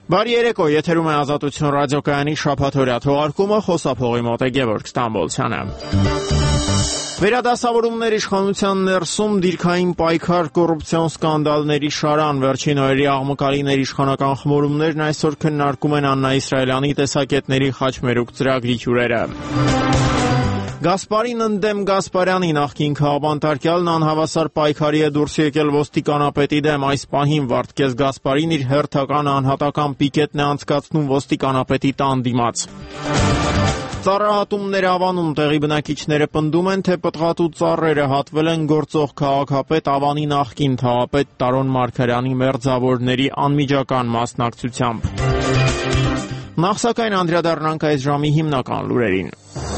Բարի երեկո, եթերում է Ազատություն ռադիոկայանի շաբաթօրյա թողարկումը, խոսափողի մոտ է Գևորգ Ստամբոլցյանը։ Վերադասավորումներ իշխանության ներսում, դիրքային պայքար, կոռուպցիոն սկանդալների շարան, վերջին օրերի աղմկալիներ իշխանական խմորումներն այսօր քննարկում են Աննա Իսրայելյանի տեսակետների խաչմերուկ ծրագրի հյուրերը։ Գասպարին ընդդեմ Գասպարյանի նախկին քաղաքապետարյալն անհավասար պայքարի է դուրս եկել ոստիկանապետի դեմ, այս պահին Վարդգես Գասպարին իր հերթական անհատական պիկետն է անցկացնում ոստիկանապետի տան դիմաց։ Ծառահատումներ Ավանում տեղի բնակիչները պնդում են, թե պտղատու ծառերը հատվել են գործող քաղաքապետ Ավանի նախկին թաղապետ Տարոն Մարգարյանի մերձավորների անմիջական մասնակցությամբ։ Նախ սակայն անդրադառնանք այս ժամի հիմնական լուրերին։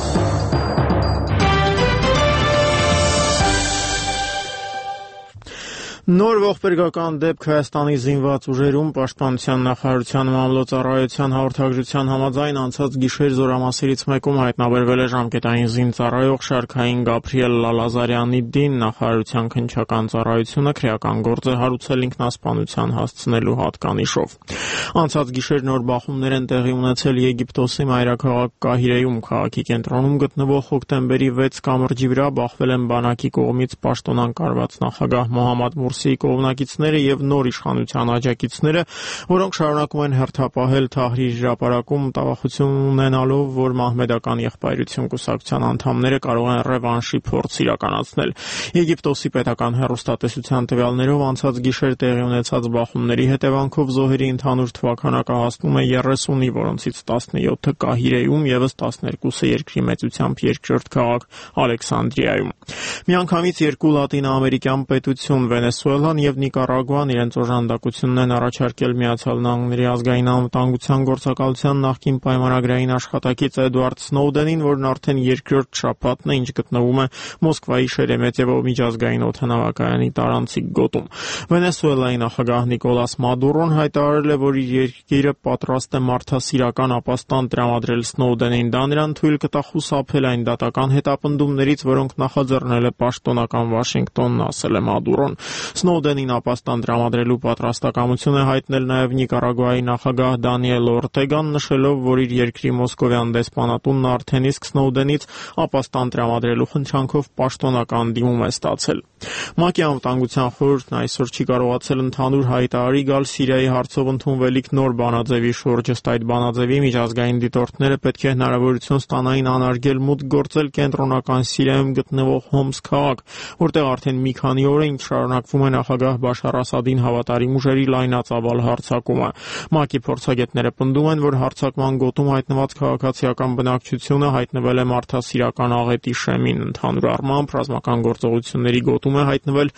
Նոր ողբերգական դեպք Հայաստանի զինված ուժերում Պաշտպանության նախարարության մամլոյցարայության հաղորդագրության համաձայն անցած գիշեր զորամասերից մեկում հայտնաբերվել է ժամկետային զինծառայող Շարքային Գաբրիել Լալազարյանի դին նախարարության քննչական ծառայությունը քրեական գործ է հարուցել ինքնասպանության հասցնելու հատկանիշով։ Անցած գիշեր նոր բախումներ են տեղի ունեցել Եգիպտոսի մայրաքաղաք Կահիրեում, քաղաքի կենտրոնում գտնվող հոկտեմբերի 6 կամրջի վրա բախվել են բանակի կողմից պաշտոնանկարված նախագահ Մոհամմադ Մուրսիի կողմնակիցները եւ նոր իշխանության աջակիցները, որոնք շարունակում են հերթապահել Թահրիր հրապարակում տավախություն ունենալով, որ մահմեդական եղբայրություն կուսակցության անդամները կարող են ռևանշի փորձ իրականացնել։ Եգիպտոսի պետական հեռուստատեսության տվյալներով անցած գիշեր տեղի ունեցած բախումների հետևանքով զոհերի ընդհանուր թվաքանակը հասնում է 30-ի, որոնցից 17-ը Կահիրեում, եւս 12-ը երկրի մեծությամբ երկրորդ քաղաք Ալեքսանդրիայում։ Միանգամից երկու լատինաամերիկյան պետություն Վենեսուելան եւ Նիկարագուան իրենց օժանդակությունն են առաջարկել Միացյալ Նահանգների ազգային անվտանգության գործակալության նախկին պայմանագրային աշխատակից Էդվարդ Սնոուդենին, որն արդեն երկրորդ շաբաթն է, ինչ գտնվում է Մոսկվայի Շերեմետևո միջազգային օդանավակայանի տարանցիկ գոտում։ Վենեսուելայի նախագահ Նիկոլաս Մադուրոն հայտարարել է, որ իր երկիրը պատրաստ է մարդասիրական ապաստան տրամադրել Սնոուդենին։ Դա նրան թույլ կտա խուսափել այն դատական հետապնդումներից, որոնք նախաձեռնել է պաշտոնական Վաշինգտոնն, ասել է Մադուրոն։ Սնոուդենին ապաստան տրամադրելու պատրաստակամություն է հայտնել նաև Նիկարագուայի նախագահ Դանիել Օրտեգան, նշելով, որ իր երկրի մոսկովյան դեսպանատունն արդեն իսկ Սնոուդենից ապաստան տրամադրելու խնդրանքով պաշտոնական դիմում է ստացել։ ՄԱԿ-ի անվտանգության խորհուրդն այսօր չի կարողացել ընդհանուր հայտարարի գալ Սիրիայի հարցով ընդունվելիք նոր բանաձևի շուրջ։ Ըստ այդ բանաձևի միջազգային դիտորդները պետք է հնարավորություն ստանային անարգել մուտք գործել կենտրոնական Սիրիայում գտնվող Հոմս քաղաք, որտեղ արդեն մի քանի օր է շարունակվում է նախագահ Բաշար Ասադին հավատարիմ ուժերի լայնածավալ հարձակումը։ ՄԱԿ-ի փորձագետները պնդում են, որ հարձակման գոտում հայտնված քաղաքացիական բնակչությունը հայտնվել է մարդասիրական աղետի շեմին։ Ընդհանուր առմամբ ռազմական գործողությունների գոտում է հայտնվել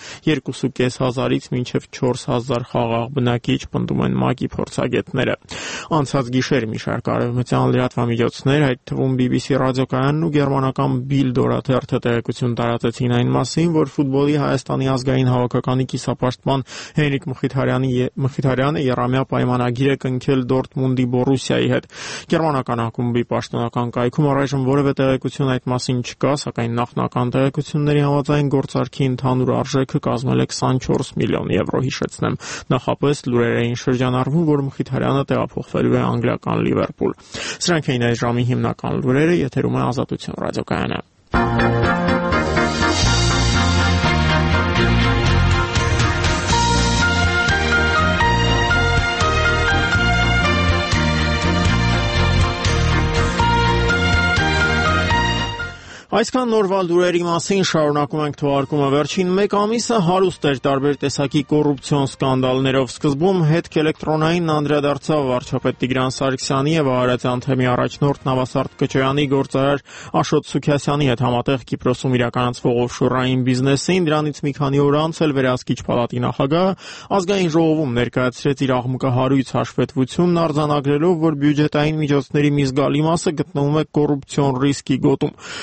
2.500-ից մինչև 4,000 խաղաղ բնակիչ, պնդում են ՄԱԿ-ի փորձագետները։ Անցած գիշեր մի շարք արևմտյան լրատվամիջոցներ, այդ թվում BBC ռադիոկայանն ու գերմանական Bild օրաթերթը տեղեկություն տարածեցին այն մասին, որ ֆուտբոլի Հայաստանի ազգային հավաքականի կիսապաշտպան Հենրիկ Մխիթարյանը եռամյա պայմանագիր է կնքել Դորտմունդի Բորուսիայի հետ։ Գերմանական ակումբի պաշտոնական կայքում առայժմ որևէ տեղեկություն այդ մասին չկա, սակայն նախնական տեղեկությունների համաձայն գործարքի ընդհանուր արժեքը կազմել է 24 միլիոն եվրո, հիշեցնեմ։ Նախապես լուրեր էին շրջանառվում, որ Մխիթարյանը տեղափոխվելու է անգլիական Լիվերպուլ։ Սրանք էին այս ժամի հիմնական լուրերը, եթերում է Ազատություն ռադիոկայանը։ Այսքան նորվա լուրերի մասին շարունակում ենք թողարկումը։ Վերջին մեկ ամիսը հարուստ էր տարբեր տեսակի կոռուպցիոն սկանդալներով։ Սկզբում հետք էլեկտրոնային անդրադարձավ վարչապետ Տիգրան Սարգսյանի եւ Արարատյան թեմի առաջնորդ Նավասարդ Կոչոյանի գործարար Աշոտ Սուքիասյանի հետ համատեղ Կիպրոսում իրականացվող օֆշորային բիզնեսին։ Դրանից մի քանի օր անց էլ Վերահսկիչ պալատի նախագահը ազգային ժողովում ներկայացրեց իր աղմկահարույց հաշվետվությունն, արձանագրելով, որ բյուջետային միջոցների մի զգալի մասը գտնվում է կոռուպցիոն ռիսկի գոտում։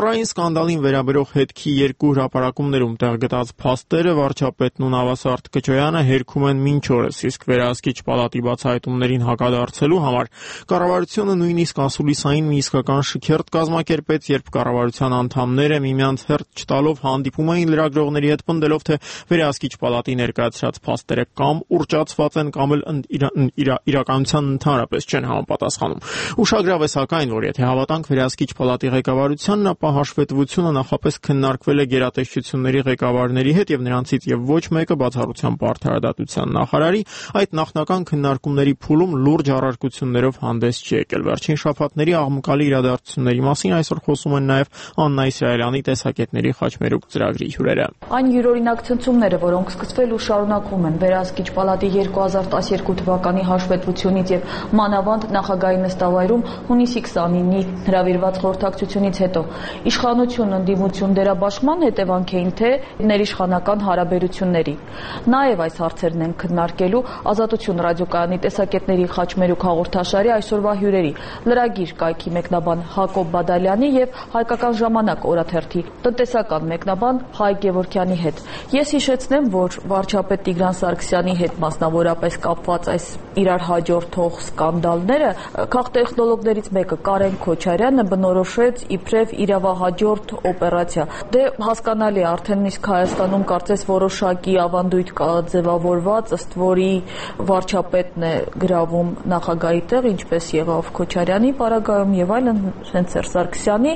Ծառային սկանդալին վերաբերող հետքի երկու հրապարակումներում տեղ գտած փաստերը վարչապետն ու Նավասարդ Կճոյանը հերքում են մինչ օրս, իսկ վերահսկիչ պալատի բացահայտումներին հակադարձելու համար կառավարությունը նույնիսկ ասուլիսային մի իսկական շքերթ կազմակերպեց, երբ կառավարության անդամները միմյանց հերթ չտալով հանդիպում էին լրագրողների հետ, պնդելով, թե վերահսկիչ պալատի ներկայացրած փաստերը կամ ուռճացված են, կամ էլ իրականության ընդհանրապես չեն համապատասխանում։ Ուշագրավ է սակայն, որ եթե հավատանք վերահսկիչ պալատի ղեկավարությանն, ապա հաշվետվությունը նախապես քննարկվել է գերատեսչությունների ղեկավարների հետ եւ նրանցից եւ ոչ մեկը բացառությամբ արդարադատության նախարարի այդ նախնական քննարկումների փուլում լուրջ առարկություններով հանդես չի եկել։ Վերջին շաբաթների աղմկալի իրադարձությունների մասին այսօր խոսում են նաեւ Աննա Իսրայելյանի տեսակետների խաչմերուկ ծրագրի հյուրերը։ Այն յուրօրինակ ցնցումները, որոնք սկսվել ու շարունակվում են վերահսկիչ պալատի 2012 թվականի հաշվետվությունից եւ մանավանդ նախագահի նստավայրում հունիսի 29-ի հրավիրված խորհրդակցությունից հետո, իշխանություն ընդդիմություն դերաբաշխման հետևանք էին, թե ներիշխանական հարաբերությունների։ Նաեւ այս հարցերն են քննարկելու Ազատություն ռադիոկայանի տեսակետների խաչմերուկ հաղորդաշարի այսօրվա հյուրերի՝ լրագիր կայքի մեկնաբան Հակոբ Բադալյանի եւ Հայկական ժամանակ օրաթերթի տնտեսական մեկնաբան Հայկ Գևորգյանի հետ։ Ես հիշեցնեմ, որ վարչապետ Տիգրան Սարգսյանի հետ մասնավորապես կապված այս իրար հաջորդող սկանդալները քաղտեխնոլոգներից մեկը Կարեն Քոչարյանը բնորոշեց իբրև իրավահաջորդ օպերացիա։ Դե հասկանալի է, արդեն իսկ Հայաստանում կարծես որոշակի ավանդույթ կա ձևավորված, ըստ որի վարչապետն է գրավում նախագահի տեղ, ինչպես եղավ Քոչարյանի պարագայում եւ այլն, հենց Սարգսյանի,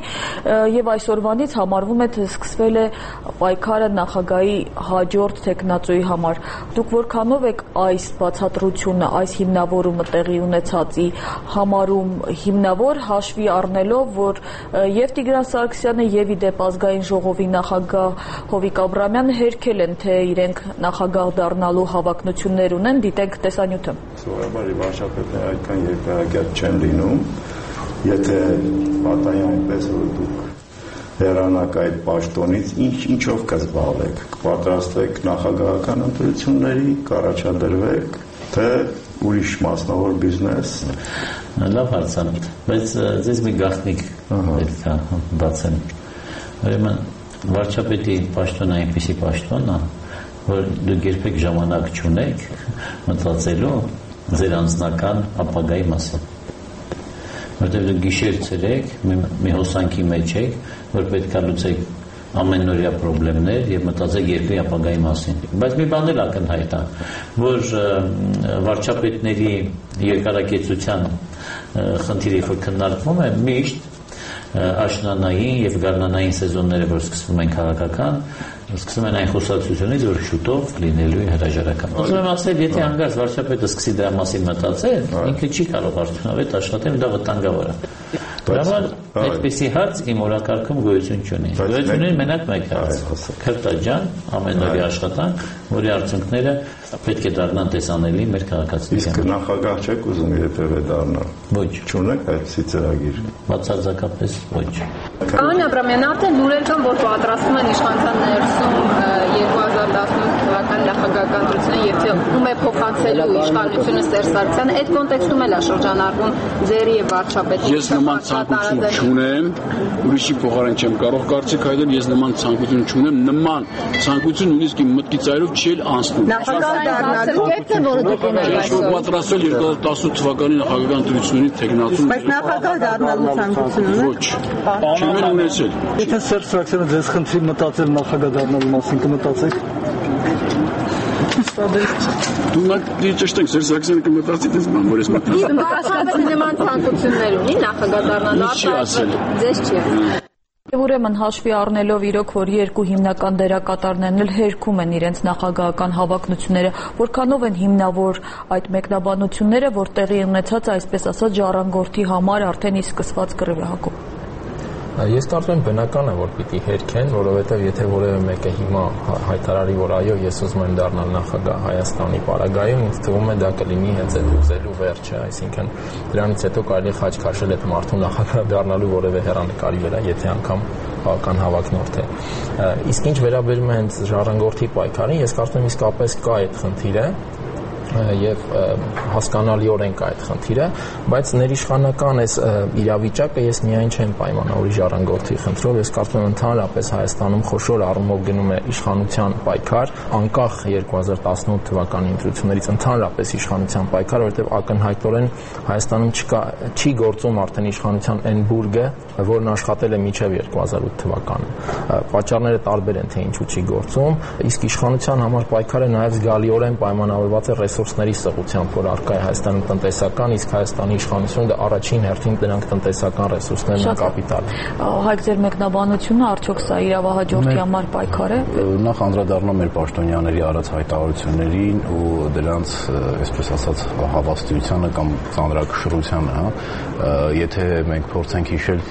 եւ այսօրվանից համարվում է, թե սկսվել է պայքարը նախագահի հաջորդ տեխնացուի համար։ Դուք որքանով եք այս բացատրությունը, այս հիմնավորումը տեղի ունեցածի համարում հիմնավոր, հաշվի առնելով, որ եւ Տիգրան Սարգսյանը եւ իդեպ ազգային ժողովի նախագահ Հովիկ Աբրամյանը հերքել են, թե իրենք նախագահ դառնալու հավակնություններ ունեն, դիտենք տեսանյութը։ Սովորաբար վարչապետները այդքան երկարակյաց չեն լինում, եթե պատահի այնպես, որ դուք հեռանաք այդ պաշտոնից, ինչով կզբաղվեք, կպատրաստվեք նախագահական ընտրությունների, կառաջադրվեք, թե ուրիշ մասնավոր բիզնես։ Լավ հարցան, բայց ձեզ մի գաղտնիք պետք է բացեմ։ Ուրեմն վարչապետի պաշտոնը այնպիսի պաշտոն է, որ դուք երբեք ժամանակ չունեք մտածելու ձեր անձնական ապագայի մասին։ Որտեղ դուք գիշեր ցերեք, մի հոսանքի մեջ եք, որ պետք է լուծեք ամենօրյա խնդիրներ եւ մտածեք երկրի ապագայի մասին։ Բայց մի բան էլ ակնհայտ է, որ վարչապետների երկարակեցության խնդիրը որ քննարկվում է, միշտ աշնանային եւ գարնանային սեզոնները, որ սկսվում են քաղաքական, սկսում են այն խոսակցությունից, որ շուտով լինելու է հրաժարական։ Ուզում եմ ասել, եթե հանգարց վարչապետը սկսի դրա մասին մտածել, ինքը չի կարող արդյունավետ աշխատել, դա վտանգավոր է։ Բնական այդպիսի հարց իմ օրակարգում գոյություն չունի։ Գոյություն ունի մենակ մեկ հարց՝ քրտաջան, ամենօրյա աշխատանք, որի արդյունքները պետք է դառնան տեսանելի մեր քաղաքացիության։ Իսկ նախագահ չեք ուզում երբևէ դառնալ։ Ոչ։ Չունեք այդպիսի ծրագիր։ Բացարձակապես ոչ։ Կանոն Աբրամյան, արդեն լուրեր կան, որ պատրաստում են իշխանության ներսում 2018 թվականի նախագահական ընտրությունը եւ թե ում է փոխանցելու իշխանությունը Սերժ Սարգսյանը, այդ կոնտեքստում էլ է շրջանառվում ձերի եւ վարչապետի։ Ես նման ցանկություն չունեմ, ուրիշի փոխարեն չեմ կարող կարծիք հայտնել, ես նման ցանկություն չունեմ, նման ցանկություն նույնիսկ իմ մտքի ծայրով չի անցնում։ Նախագահ դառնալու կետը, որը դուք ունեք այսօր։ Պատրաստել 2018 թվականի նախագահական ընտրությունների տեխնացում։ Բայց նախագահ դառնալու ցանկություն ունեք։ Ոչ։ Չեմ ունեցել։ Եթե Սերժ Սարգսյանը ձեզ խնդրի մտածել նախագահ դառնալու մասին, կմտածեք։ Դու ճիշտ եք, Սերժ Սարգսյանը կմտածի դες բան, որ ես մտածում։ Հասկացած նման ցանկություններ ունի նախագահ դառնալու, ձեզ չի։ Եվ ուրեմն հաշվի առնելով իրոք, որ երկու հիմնական դերակատարներն էլ հերքում են իրենց նախագահական հավակնությունները, որքանով են հիմնավոր այդ մեկնաբանությունները, որ տեղի ունեցած, այսպես ասած, ժառանգորդի համար արդեն իսկ սկսված կռիվը, Հակոբ։ Ես կարծում եմ բնական է, որ պիտի հերքեն, որովհետև եթե որևէ մեկը հիմա հայտարարի, որ այո, ես ուզում եմ դառնալ նախագահ Հայաստանի պարագայում, ինձ թվում է դա կլինի հենց այդ ուզելու վերջը, այսինքն դրանից հետո կարելի է խաչ քաշել այդ մարդու նախագահ դառնալու որևէ հեռանկարի վրա, եթե անգամ բավական հավակնորդ է։ Իսկ ինչ վերաբերում է հենց ժառանգորդի պայքարին, ես կարծում եմ իսկապես կա այդ խնդիրը, եւ հասկանալիորեն կա այդ խնդիրը, բայց ներիշխանական այս իրավիճակը ես միայն չեմ պայմանավորի ժառանգորդի խնդրով, ես կարծում եմ ընդհանրապես Հայաստանում խոշոր առումով գնում է իշխանության պայքար, անկախ 2018 թվականի ընտրություններից ընդհանրապես իշխանության պայքար, որովհետեւ ակնհայտորեն Հայաստանում չի գործում արդեն իշխանության այն բուրգը, որն աշխատել է մինչև 2008 թվականը։ Պատճառները տարբեր են, թե ինչու չի գործում, իսկ իշխանության համար պայքարը նաև զգալիորեն պայմանավորված է ռեսուրսների սղությամբ, որ առկա է Հայաստանում տնտեսական, իսկ Հայաստանի իշխանությունը առաջին հերթին դրանք տնտեսական ռեսուրսներն են, կապիտալը։ Հայք ձեր մեկնաբանությունը արդյոք սա իրավահաջորդի համար պայքար է։ Նախ անդրադառնամ մեր պաշտոնյաների արած հայտարարություններին ու դրանց, այսպես ասած, հավաստիությանը կամ ծանրակշռությանը, եթե մենք փորձենք հիշել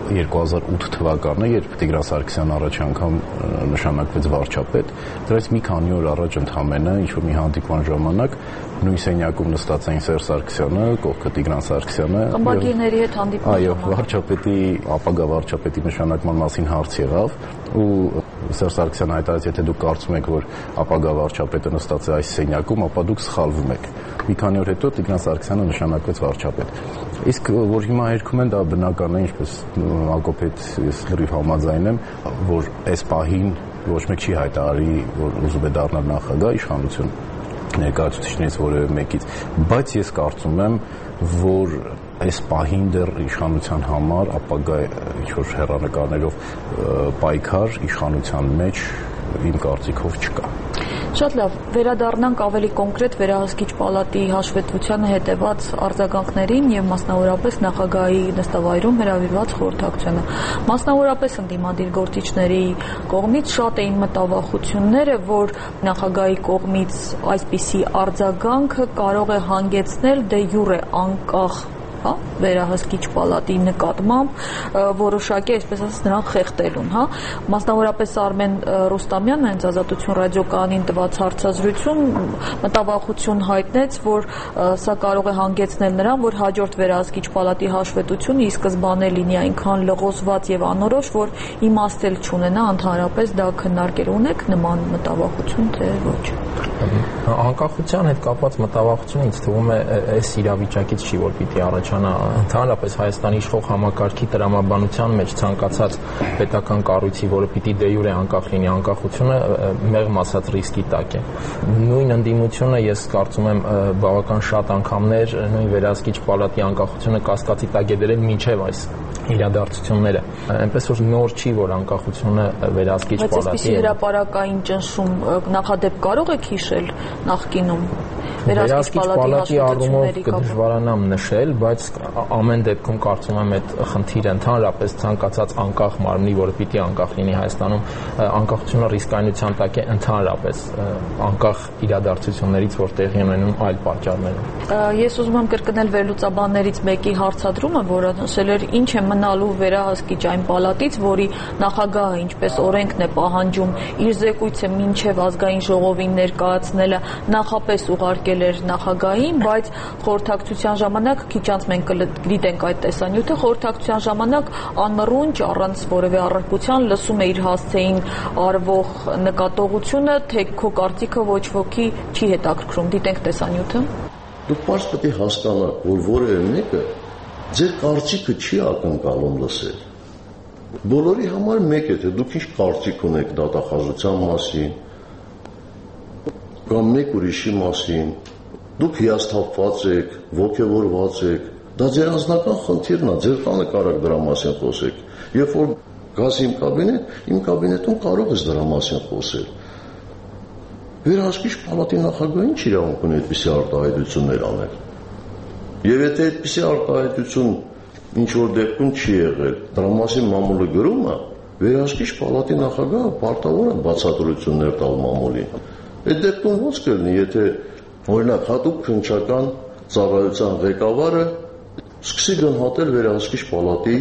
2008 թվականը, երբ Տիգրան Սարգսյանը առաջ անգամ նշանակվեց վարչապետ, դրանից մի քանի օր առաջ ընդհանրապես ինչ-որ մի հանդիպման ժամանակ նույն սենյակում նստած էին Սերժ Սարգսյանը, կողքը Տիգրան Սարգսյանը։ Խմբագիրների հետ հանդիպում։ Այո, վարչապետի, ապագա վարչապետի նշանակման մասին հարց եղավ ու Սերժ Սարգսյանը հայտարարեց, եթե դուք կարծում եք, որ ապագա վարչապետը նստած է այս սենյակում, ապա դուք սխալվում եք։ Մի քանի օր հետո Տիգրան Սարգսյանը նշանակվեց վարչապետ։ Իսկ որ հիմա երգում են, դա բնական է, ինչպես Հակոբ հետ ես լրիվ համաձայն եմ, որ այս պահին ոչ մեկ չի հայտարարի, որ ուզում է դառնալ նախագահ իշխանություն ներկայացուցիչներից որևէ մեկից, բայց ես կարծում եմ, որ այս պահին դեռ իշխանության համար ապագա ինչ-որ հեռանկարներով պայքար իշխանության մեջ իմ կարծիքով չկա։ Շատ լավ, վերադառնանք ավելի կոնկրետ վերահսկիչ պալատի հաշվետվությանը հետևած արձագանքներին եւ մասնավորապես նախագահի նստավայրում հրավիրված խորհրդակցությանը։ Մասնավորապես ընդդիմադիր գործիչների կողմից շատ էին մտավախությունները, որ նախագահի կողմից այսպիսի արձագանքը կարող է հանգեցնել դե յուրե անկախ վերահսկիչ պալատի նկատմամբ որոշակի, այսպես ասած, նրան խեղդելուն, Մասնավորապես Արմեն Ռուստամյանը հենց Ազատություն ռադիոկայանին տված հարցազրույցում մտավախություն հայտնեց, որ սա կարող է հանգեցնել նրան, որ հաջորդ վերահսկիչ պալատի հաշվետվությունը ի սկզբանե լինի այնքան լղոզված եւ անորոշ, որ իմաստ էլ չունենա ընդհանրապես դա քննարկել։ Ունեք նման մտավախություն, թե ոչ։ Անկախության հետ կապված մտավախությունը ինձ թվում է այս իրավիճակից չի, որ պիտի առաջանա ընդհանրապես Հայաստանի իշխող համակարգի տրամաբանության մեջ ցանկացած պետական կառույցի, որը պիտի դե յուրե անկախ լինի, անկախությունը մեղմ ասած ռիսկի տակ է։ Նույն ընդդիմությունը ես կարծում եմ բավական շատ անգամներ նույն վերահսկիչ պալատի անկախությունը կասկածի տակ է դրել մինչև այս իրադարձությունները։ Այնպես որ նոր չի, որ անկախությունը վերահսկիչ պալատի է։ Բայց այսպիսի հրապարակային ճնշում նախադեպ կարող եք հիշել նախկինում։ Վերահսկիչ պալատի առումով կդժվարանամ նշել, բայց ամեն դեպքում կարծում եմ այդ խնդիրը ընդհանրապես ցանկացած անկախ մարմնի, որը պիտի անկախ լինի Հայաստանում, անկախությունը ռիսկայնության տակ է ընդհանրապես անկախ իրադարձություններից, որ տեղի ունենում այլ պատճառներով։ Ես ուզում եմ կրկնել վերլուծաբաններից մեկի հարցադրումը, որը ասել էր, ինչ է մնալու վերահսկիչ այն պալատից, որի նախագահը, ինչպես օրենքն է պահանջում, իր զեկույցը մինչև ազգային ժողովին ներկայացնելը նախապես ուղարկել էր նախագահին, բայց խորհրդակցության ժամանակ քիչ անց մենք կդիտենք այդ տեսանյութը, խորհրդակցության ժամանակ անմռունչ առանց որևէ առարկության լսում է իր հասցեին արվող նկատողությունը, թե քո կարծիքը ոչ ոքի չի հետաքրքրում։ Դիտենք տեսանյութը։ Դուք պարզ պետք է հասկանաք, որ որևէ մեկը ձեր կարծիքը չի ակնկալում լսել։ Բոլորի համար մեկ է, թե դուք ինչ կարծիք ունեք դատախազության մասին, կամ մեկ ուրիշի մասին, դուք հիասթափված եք, ոգևորված եք, դա ձեր անձնական խնդիրն է, ձեր տանը կարող դրա մասին խոսեք։ Երբ որ գաս իմ կաբինետում կարող ես դրա մասին խոսել։ Վերահսկիչ պալատի նախագահը ինչ իրավունք ունի այդպիսի արտահայտություններ անել։ Եվ եթե այդպիսի արտահայտություն ինչ որ դեպքում չի եղել, դրա մասին մամուլը գրում է, վերահսկիչ պալատի նախագահը պարտավոր է բացատրություններ տալ մամուլին։ Այդ դեպքում ո՞նց կլինի, եթե օրինակ հատուկ քննչական ծառայության ղեկավարը սկսի գնահատել վերահսկիչ պալատի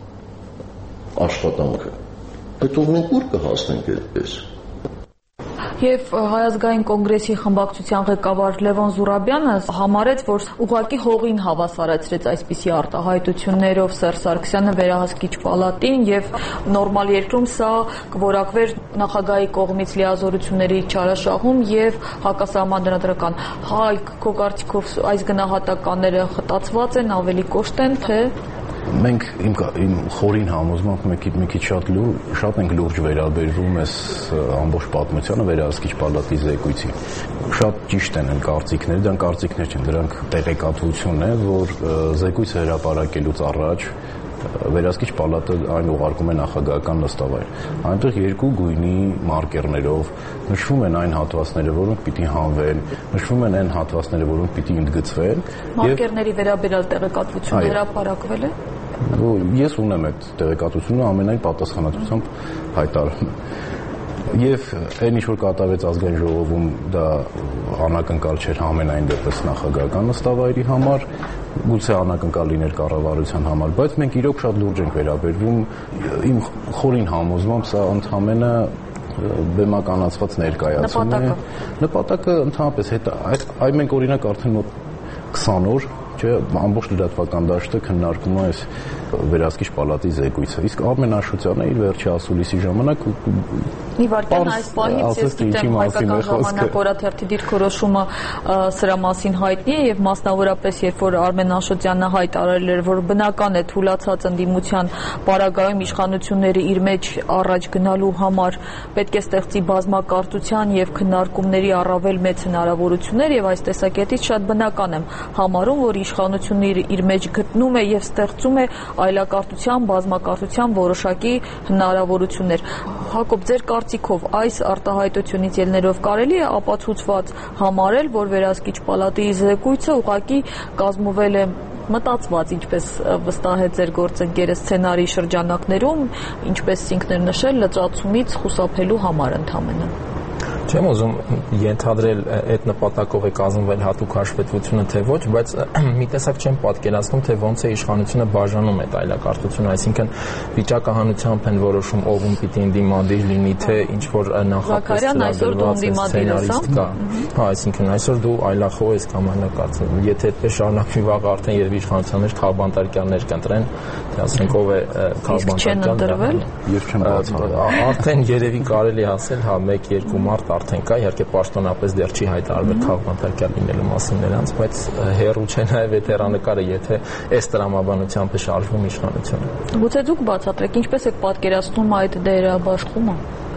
աշխատանքը։ Հետո մենք ուր կհասնենք այդպես։ Եվ Հայ ազգային կոնգրեսի խմբակցության ղեկավար Լևոն Զուրաբյանը համարեց, որ ուղղակի հողին հավասարեցրեց այսպիսի արտահայտություններով Սերժ Սարգսյանը վերահսկիչ պալատին եւ նորմալ երկրում սա կորակվեր նախագահի կողմից լիազորությունների չարաշահում եւ հակասահմանադրական։ Հայկ, քո կարծիքով այս գնահատականները խտացված են, ավելի կոշտ են, թե մենք իմ խորին համոզմամբ մի քիչ շատ ենք լուրջ վերաբերվում այս ամբողջ պատմությանը վերահսկիչ պալատի զեկույցին։ Շատ ճիշտ են կարծիքները, դրանք կարծիքներ չեն, դրանք տեղեկատվություն է, որ զեկույցը հրապարակելուց առաջ վերահսկիչ պալատը այն ուղարկում է նախագահական նստավայր։ Այնտեղ երկու գույնի մարկերներով նշվում են այն հատվածները, որոնք պիտի հանվեն, նշվում են այն հատվածները, որոնք պիտի ընդգծվեն։ Մարկերների վերաբերյալ տեղեկատվություն հրապարակվել է։ Ես ունեմ այդ տեղեկատվությունը, ամենայն պատասխանատվությամբ հայտարարում եւ այն ինչ որ կատարվեց ազգային ժողովում դա անակնկալ չէր ամենայն դեպս նախագահական նստավայրի համար, գուցե անակնկալ լիներ կառավարության համար, բայց մենք իրոք շատ լուրջ ենք վերաբերվում, իմ խորին համոզմամբ սա ընդհանրապես բեմականացված ներկայացում է։ Նպատակը ընդհանրապես այդ մենք օրինակ արդեն մոտ 20 օր ամբողջ լրատվական դաշտը քննարկում է այս վերահսկիչ պալատի զեկույցը։ Իսկ Արմեն Աշոտյանը իր վերջի ասուլիսի ժամանակ մի վարքյան այս պահից ես գիտեմ հայկական ժամանակ օրաթերթի դիրքորոշումը սրա մասին հայտնի է եւ մասնավորապես երբ որ Արմեն Աշոտյանը հայտարարել էր որ բնական է թուլացած ընդդիմության պարագայում իշխանությունները իր մեջ առաջ գնալու համար պետք է ստեղծի բազմակարծության եւ քննարկումների առավել մեծ հնարավորություններ եւ այս տեսակետից շատ բնական եմ համարում որ իշխանությունը իր մեջ գտնում է եւ ստեղծում է այլակարտության, բազմակարտության որոշակի հնարավորություններ։ Հակոբ, ձեր կարծիքով այս արտահայտությունից ելներով կարելի է ապացուցված համարել, որ վերահսկիչ պալատի զեկույցը ուղղակի կազմվել է մտածված, ինչպես վստահ է ձեր գործընկերը սցենարի շրջանակներում, ինչպես ինքն էր նշել, լճացումից խուսափելու համար ընդհանրապես։ Չեմ ուզում ենթադրել այդ նպատակով է կազմվել հատուկ հաշվետվությունը թե ոչ, բայց մի տեսակ չեմ պատկերացնում, թե ոնց է իշխանությունը բաժանում այդ այլակարտությունը, այսինքն վիճակահանությամբ են որոշում ով ում պիտի ընդդիմադիր լինի, թե ինչ որ նախապես ծրագրված սցենարիստ կա։ Հա, այսինքն այսօր դու այլախոհ ես կամ այլակարծում։ Եթե այդպես շարունակվի վաղ արդեն երբ իշխանություններ քաղբանտարկյաններ կընտրեն, թե ասենք ով է քաղբանտարկյան։ Ես չեմ բացառել։ Արդեն երևի կարելի ասել, հա 1-2 մարտ արդեն կա, իհարկե պաշտոնապես դեռ չի հայտարարվել քաղբանտարկյալ լինելու մասին նրանց, բայց հերու չէ նաև այդ հեռանկարը, եթե այս տրամաբանությամբ է շարժվում իշխանությունը։ Գուցե դուք բացատրեք, ինչպես եք պատկերացնում այդ դերաբաշխումը։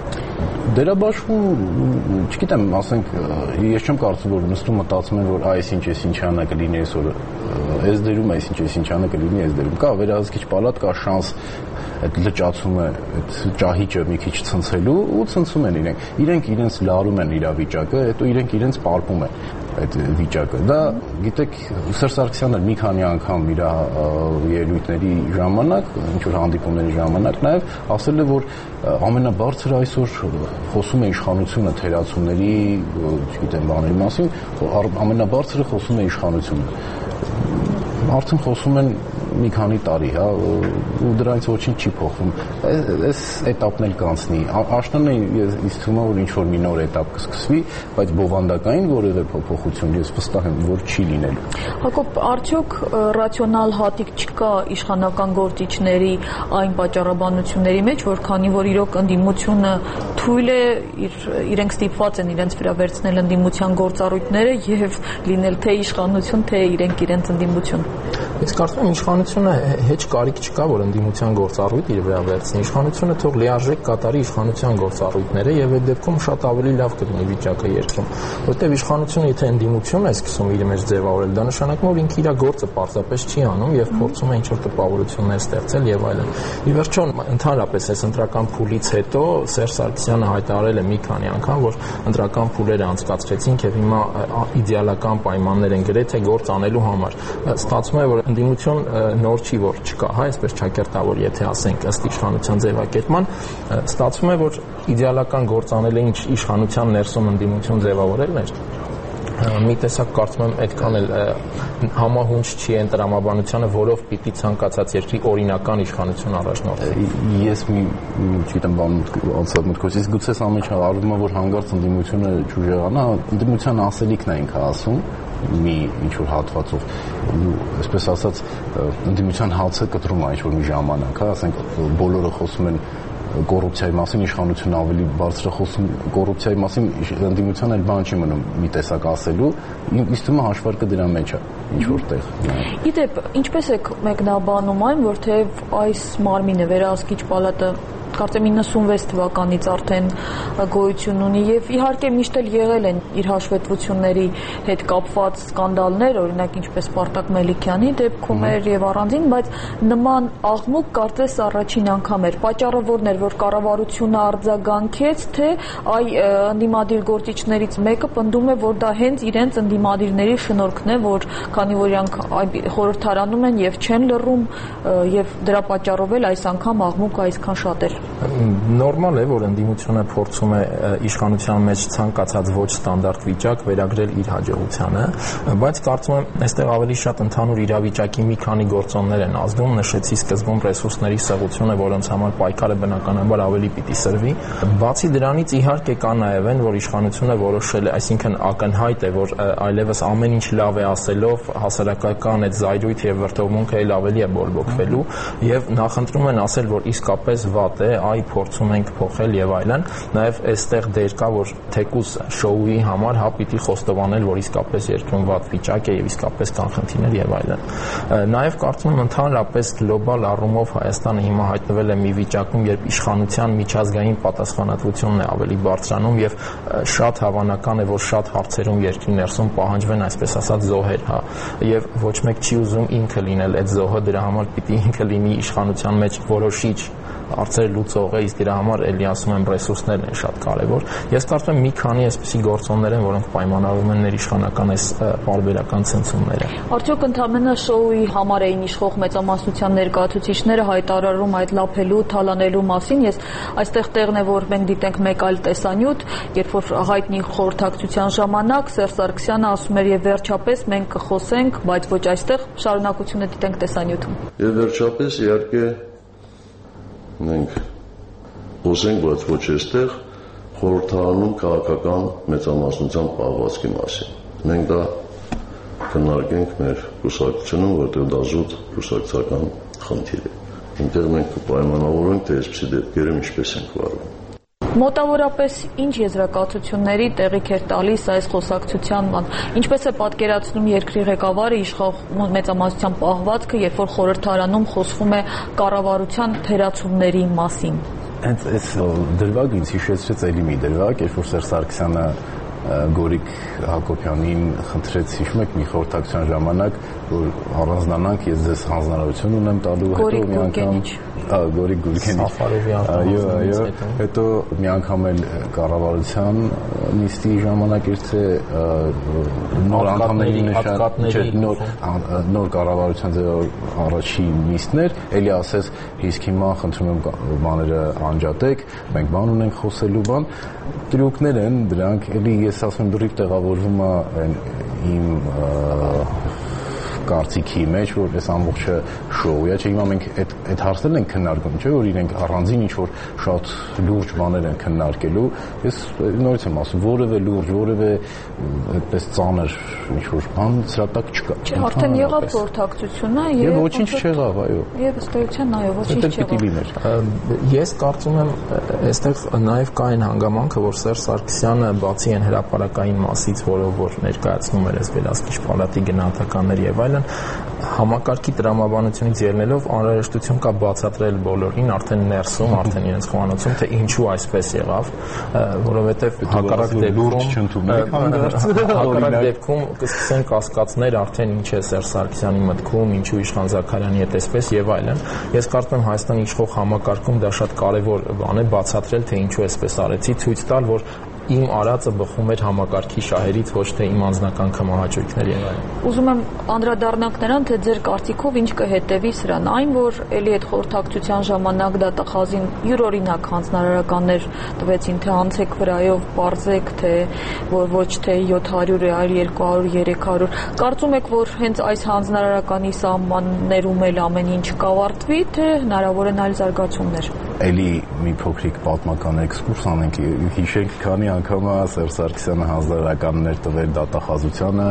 Դերաբաշխում, չգիտեմ, ասենք, ես չեմ կարծում, որ նստում մտածում են, որ այսինչ անը կլինի այսօր, այս դերում այսինչ անը կլինի այս դերում։ Կա վերահսկիչ պալատ, կա շանս այդ լճացումը, այդ ճահիճը մի քիչ ցնցելու ու ցնցում են իրենք իրենց լարում են իրավիճակը, հետո իրենք իրենց պարպում են այդ վիճակը։ Դա գիտեք, Սերժ Սարգսյանը մի քանի անգամ իր ելույթների ժամանակ, ինչ որ հանդիպումների ժամանակ նաև ասել է, որ ամենաբարձր այսօր խոսում է իշխանությունը թերացումների, չգիտեմ, բաների մասին, ամենաբարձրը խոսում է իշխանությունը։ Արդեն խոսում են մի քանի տարի, հա, ու դրանից ոչինչ չի փոխվում։ Այս этаպն էլ կանցնի։ Աշնանը ինձ թվում է, որ ինչ-որ մի նոր этаպ կսկսվի, բայց բովանդակային որևէ փոփոխություն ես վստահ եմ, որ չի լինելու։ Հակոբ, արդյոք ռացիոնալ հատիկ չկա իշխանական գործիչների այն պատճառաբանությունների մեջ, որ քանի որ իրոք ընդդիմությունը թույլ է, իրենք ստիպված են իրենց վրա վերցնել ընդդիմության գործառույթները եւ լինել թե իշխանություն, թե իրենց ընդդիմություն։ Ես կարծում եմ իշխանությունը հեչ կարիք չկա, որ ընդդիմության գործառույթ իր վրա վերցնի։ Իշխանությունը թող լիարժեք կատարի իշխանության գործառույթները եւ այդ դեպքում շատ ավելի լավ կլինի վիճակը երկրում, որտեղ իշխանությունը եթե ընդդիմություն է սկսում իր մեջ ձևավորել, դա նշանակում է որ ինքը իր գործը պարզապես չի անում եւ փորձում է ինչ-որ տպավորություններ ստեղծել եւ այլն։ Ի վերջո, ընդհանրապես այս ընտրական փուլից հետո Սերժ Սարգսյանը հայտարարել է մի քանի անգամ, որ ընտրական փուլերը անցկացրեցինք եւ հիմա իդեալական պայմաններ են գրեթե գործ անելու համար։ Ստացվում է, որ ընդդիմություն նոր չի, որ չկա, հա, այսպես ճակերտավոր, եթե ասենք ըստ իշխանության ձևակերպման, ստացվում է, որ իդեալական գործ անել է ինչ իշխանության ներսում ընդդիմություն ձևավորելն էր, մի տեսակ կարծում եմ այդքան էլ համահունչ չի այն տրամաբանությանը, որով պիտի ցանկացած երկրի օրինական իշխանություն առաջնորդի։ Ես չգիտեմ բան անցած գուցե սա մեջ արվում է, որ հանգարց ընդդիմությունը ճուժեղանա, ընդդիմության ասելիքն է ինքը ասում մի ինչ-որ հատվածով, այսպես ասած ընդդիմության հացը կտրում է ինչ-որ մի ժամանակ, ասենք բոլորը խոսում են կոռուպցիայի մասին, իշխանությունը ավելի բարձր է խոսում կոռուպցիայի մասին, ընդդիմության էլ բան չի մնում մի տեսակ ասելու, ինձ թվում է հաշվարկը դրա մեջ է ինչ-որ տեղ։ Իդեպ, ինչպես եք մեկնաբանում այն, որ թեև այս մարմինը վերահսկիչ պալատը կարծեմ 96 թվականից արդեն գոյություն ունի եւ իհարկե միշտ էլ եղել են իր հաշվետվությունների հետ կապված սկանդալներ, օրինակ ինչպես Սպարտակ Մելիքյանի դեպքում էր եւ առանձին, բայց նման աղմուկ կարծես առաջին անգամ էր։ Պատճառը որն էր, որ կառավարությունը արձագանքեց, թե այ ընդդիմադիր գործիչներից մեկը պնդում է, որ դա հենց իրենց ընդդիմադիրների շնորհքն է, որ քանի որ իրանք խորհրդարանում են եւ չեն լռում եւ դրա պատճառով էլ այս անգամ աղմուկը այսքան շատ էր։ Նորմալ է, որ ընդդիմությունը փորձում է իշխանության մեջ ցանկացած ոչ ստանդարտ վիճակ վերագրել իր հաջողությանը, բայց կարծում եմ այստեղ ավելի շատ ընդհանուր իրավիճակի մի քանի գործոններ են ազդում, նշեցի սկզբում ռեսուրսների սղությունը, որոնց համար պայքարը բնականաբար ավելի պիտի սրվի։ Բացի դրանից իհարկե կա նաև այն, որ իշխանությունը որոշել է, այսինքն ակնհայտ է, որ այլևս ամեն ինչ լավ է ասելով հասարակական այդ զայրույթ եւ վրդովմունքը էլ ավելի է բորբոքվելու եւ նախընտրում են ասել, որ իսկապես վատ է, այ փորձում ենք փոխել եւ այլն, նաեւ այստեղ դեր կա, որ թեկուզ շոուի համար հա պիտի խոստովանել, որ իսկապես երկրում վատ վիճակ է եւ իսկապես կան խնդիրներ եւ այլն։ Նաեւ կարծում եմ ընդհանրապես գլոբալ առումով Հայաստանը հիմա հայտնվել է մի վիճակում, երբ իշխանության միջազգային պատասխանատվությունն է ավելի բարձրանում եւ շատ հավանական է, որ շատ հարցերում երկրի ներսում պահանջվեն այսպես ասած զոհեր, հա, եւ ոչ մեկ չի ուզում ինքը լինել այդ զոհը, դրա համար պիտի ինքը լինի իշխանության մեջ որոշիչ հարցեր լուծողը, իսկ դրա համար էլի ասում եմ ռեսուրսներն են շատ կարևոր։ Ես կարծում եմ մի քանի այսպիսի գործոններ են, որոնք պայմանավորում են ներիշխանական այս պարբերական ցնցումները։ Արդյոք ընդհանրապես շոուի համար էին իշխող մեծամասնության ներկայացուցիչները հայտարարում այդ լափելու, թալանելու մասին։ Ես այստեղ տեղն է, որ մենք դիտենք մեկ այլ տեսանյութ, երբ որ հայտնի խորհրդակցության ժամանակ Սերժ Սարգսյանը ասում էր եւ վերջապես մենք կխոսենք, բայց ոչ այստեղ, շարունակությունը դիտենք տեսանյութում։ Եվ վերջապես իհարկե մենք խոսենք, բայց ոչ այստեղ խորհրդարանում քաղաքական մեծամասնության պահվածքի մասին։ Մենք դա քննարկենք մեր կուսակցությունում, որտեղ դա զուտ կուսակցական խնդիր է։ Այնտեղ մենք կպայմանավորենք, թե այսպիսի դեպքերում ինչպես ենք վարվում։ Մոտավորապես ինչ եզրակացությունների տեղիք էր տալիս այս խոսակցության ման։ Ինչպես է պատկերացնում երկրի ղեկավարը իշխող մեծամասնության պահվածքը, երբ որ խորհրդարանում խոսվում է կառավարության թերացումների մասին։ Հենց այս դրվագը ինձ հիշեցրեց էլի մի դրվագ, երբ որ Սերժ Սարգսյանը Գորիկ Հակոբյանին խնդրեց, հիշում եք, մի խորհրդակցության ժամանակ, որ առանձնանանք, ես ձեզ հանձնարարություն ունեմ տալու, հետո մի անգամ Գորիկ Գուրգենիչ, այո, հետո մի անգամ էլ կառավարության նիստի ժամանակ էր, թե նոր անդամների նոր կառավարության առաջի նիստներ, էլի ասես, իսկ հիմա խնդրում եմ բաները անջատեք, մենք բան ունենք խոսելու բան, տրյուկներ են դրանք, էլի ես ասում եմ դրիվ տեղավորվում է իմ կարծիքի մեջ, որ այս ամբողջը շոու է, չէ՞ հիմա մենք այդ հարցերն ենք քննարկում, չէ՞ որ իրենք առանձին ինչ-որ շատ լուրջ բաներ են քննարկելու, ես նորից եմ ասում, որևէ լուրջ, որևէ այդպես ծանր ինչ-որ բան սրատակ չկա։ Չէ, արդեն եղավ խորհրդակցությունը եւ ոչինչ չեղավ, այո։ Եվ ըստ էության, այո, ոչինչ չեղավ։ Ես կարծում եմ, այստեղ նաեւ կա այն հանգամանքը, որ Սերժ Սարգսյանը բացի այն հրապարակային մասից, որով որ ներկայացնում էր այս վերահսկիչ պալատի գնահատականներ եւ այլն, համակարգի տրամաբանությունից ելնելով անհրաժեշտություն կա բացատրել բոլորին արդեն ներսում, արդեն իրենց խոհանոցում, թե ինչու այսպես եղավ, որովհետև հակառակ դեպքում կսկսեն կասկածներ արդեն ինչ է Սերժ Սարգսյանի մտքում, ինչու Իշխան Զաքարյանի հետ այսպես եւ այլն։ Ես կարծում եմ Հայաստանի իշխող համակարգում դա շատ կարեւոր բան է բացատրել, թե ինչու այսպես արեցի, ցույց տալ, որ իմ արածը բխում էր համակարգի շահերից, ոչ թե իմ անձնական կմահաճույքների եւ այլն։ Ուզում եմ անդրադառնանք նրան, թե ձեր կարծիքով ինչ կհետևի սրան, այն որ էլի այդ խորհրդակցության ժամանակ դատախազին յուրօրինակ հանձնարարականներ տվեցին, թե անցեք վրայով պարզեք, թե որ ոչ թե 700 է, այլ 200, 300։ Կարծում եք, որ հենց այս հանձնարարականի սահմաններում էլ ամեն ինչ կավարտվի, թե հնարավոր են այլ զարգացումներ։ Էլի մի փոքրիկ պատմական էքսկուրս անենք, հիշենք քանի անգամ Սերժ Սարգսյանը հանձնարարականներ տվել դատախազությանը,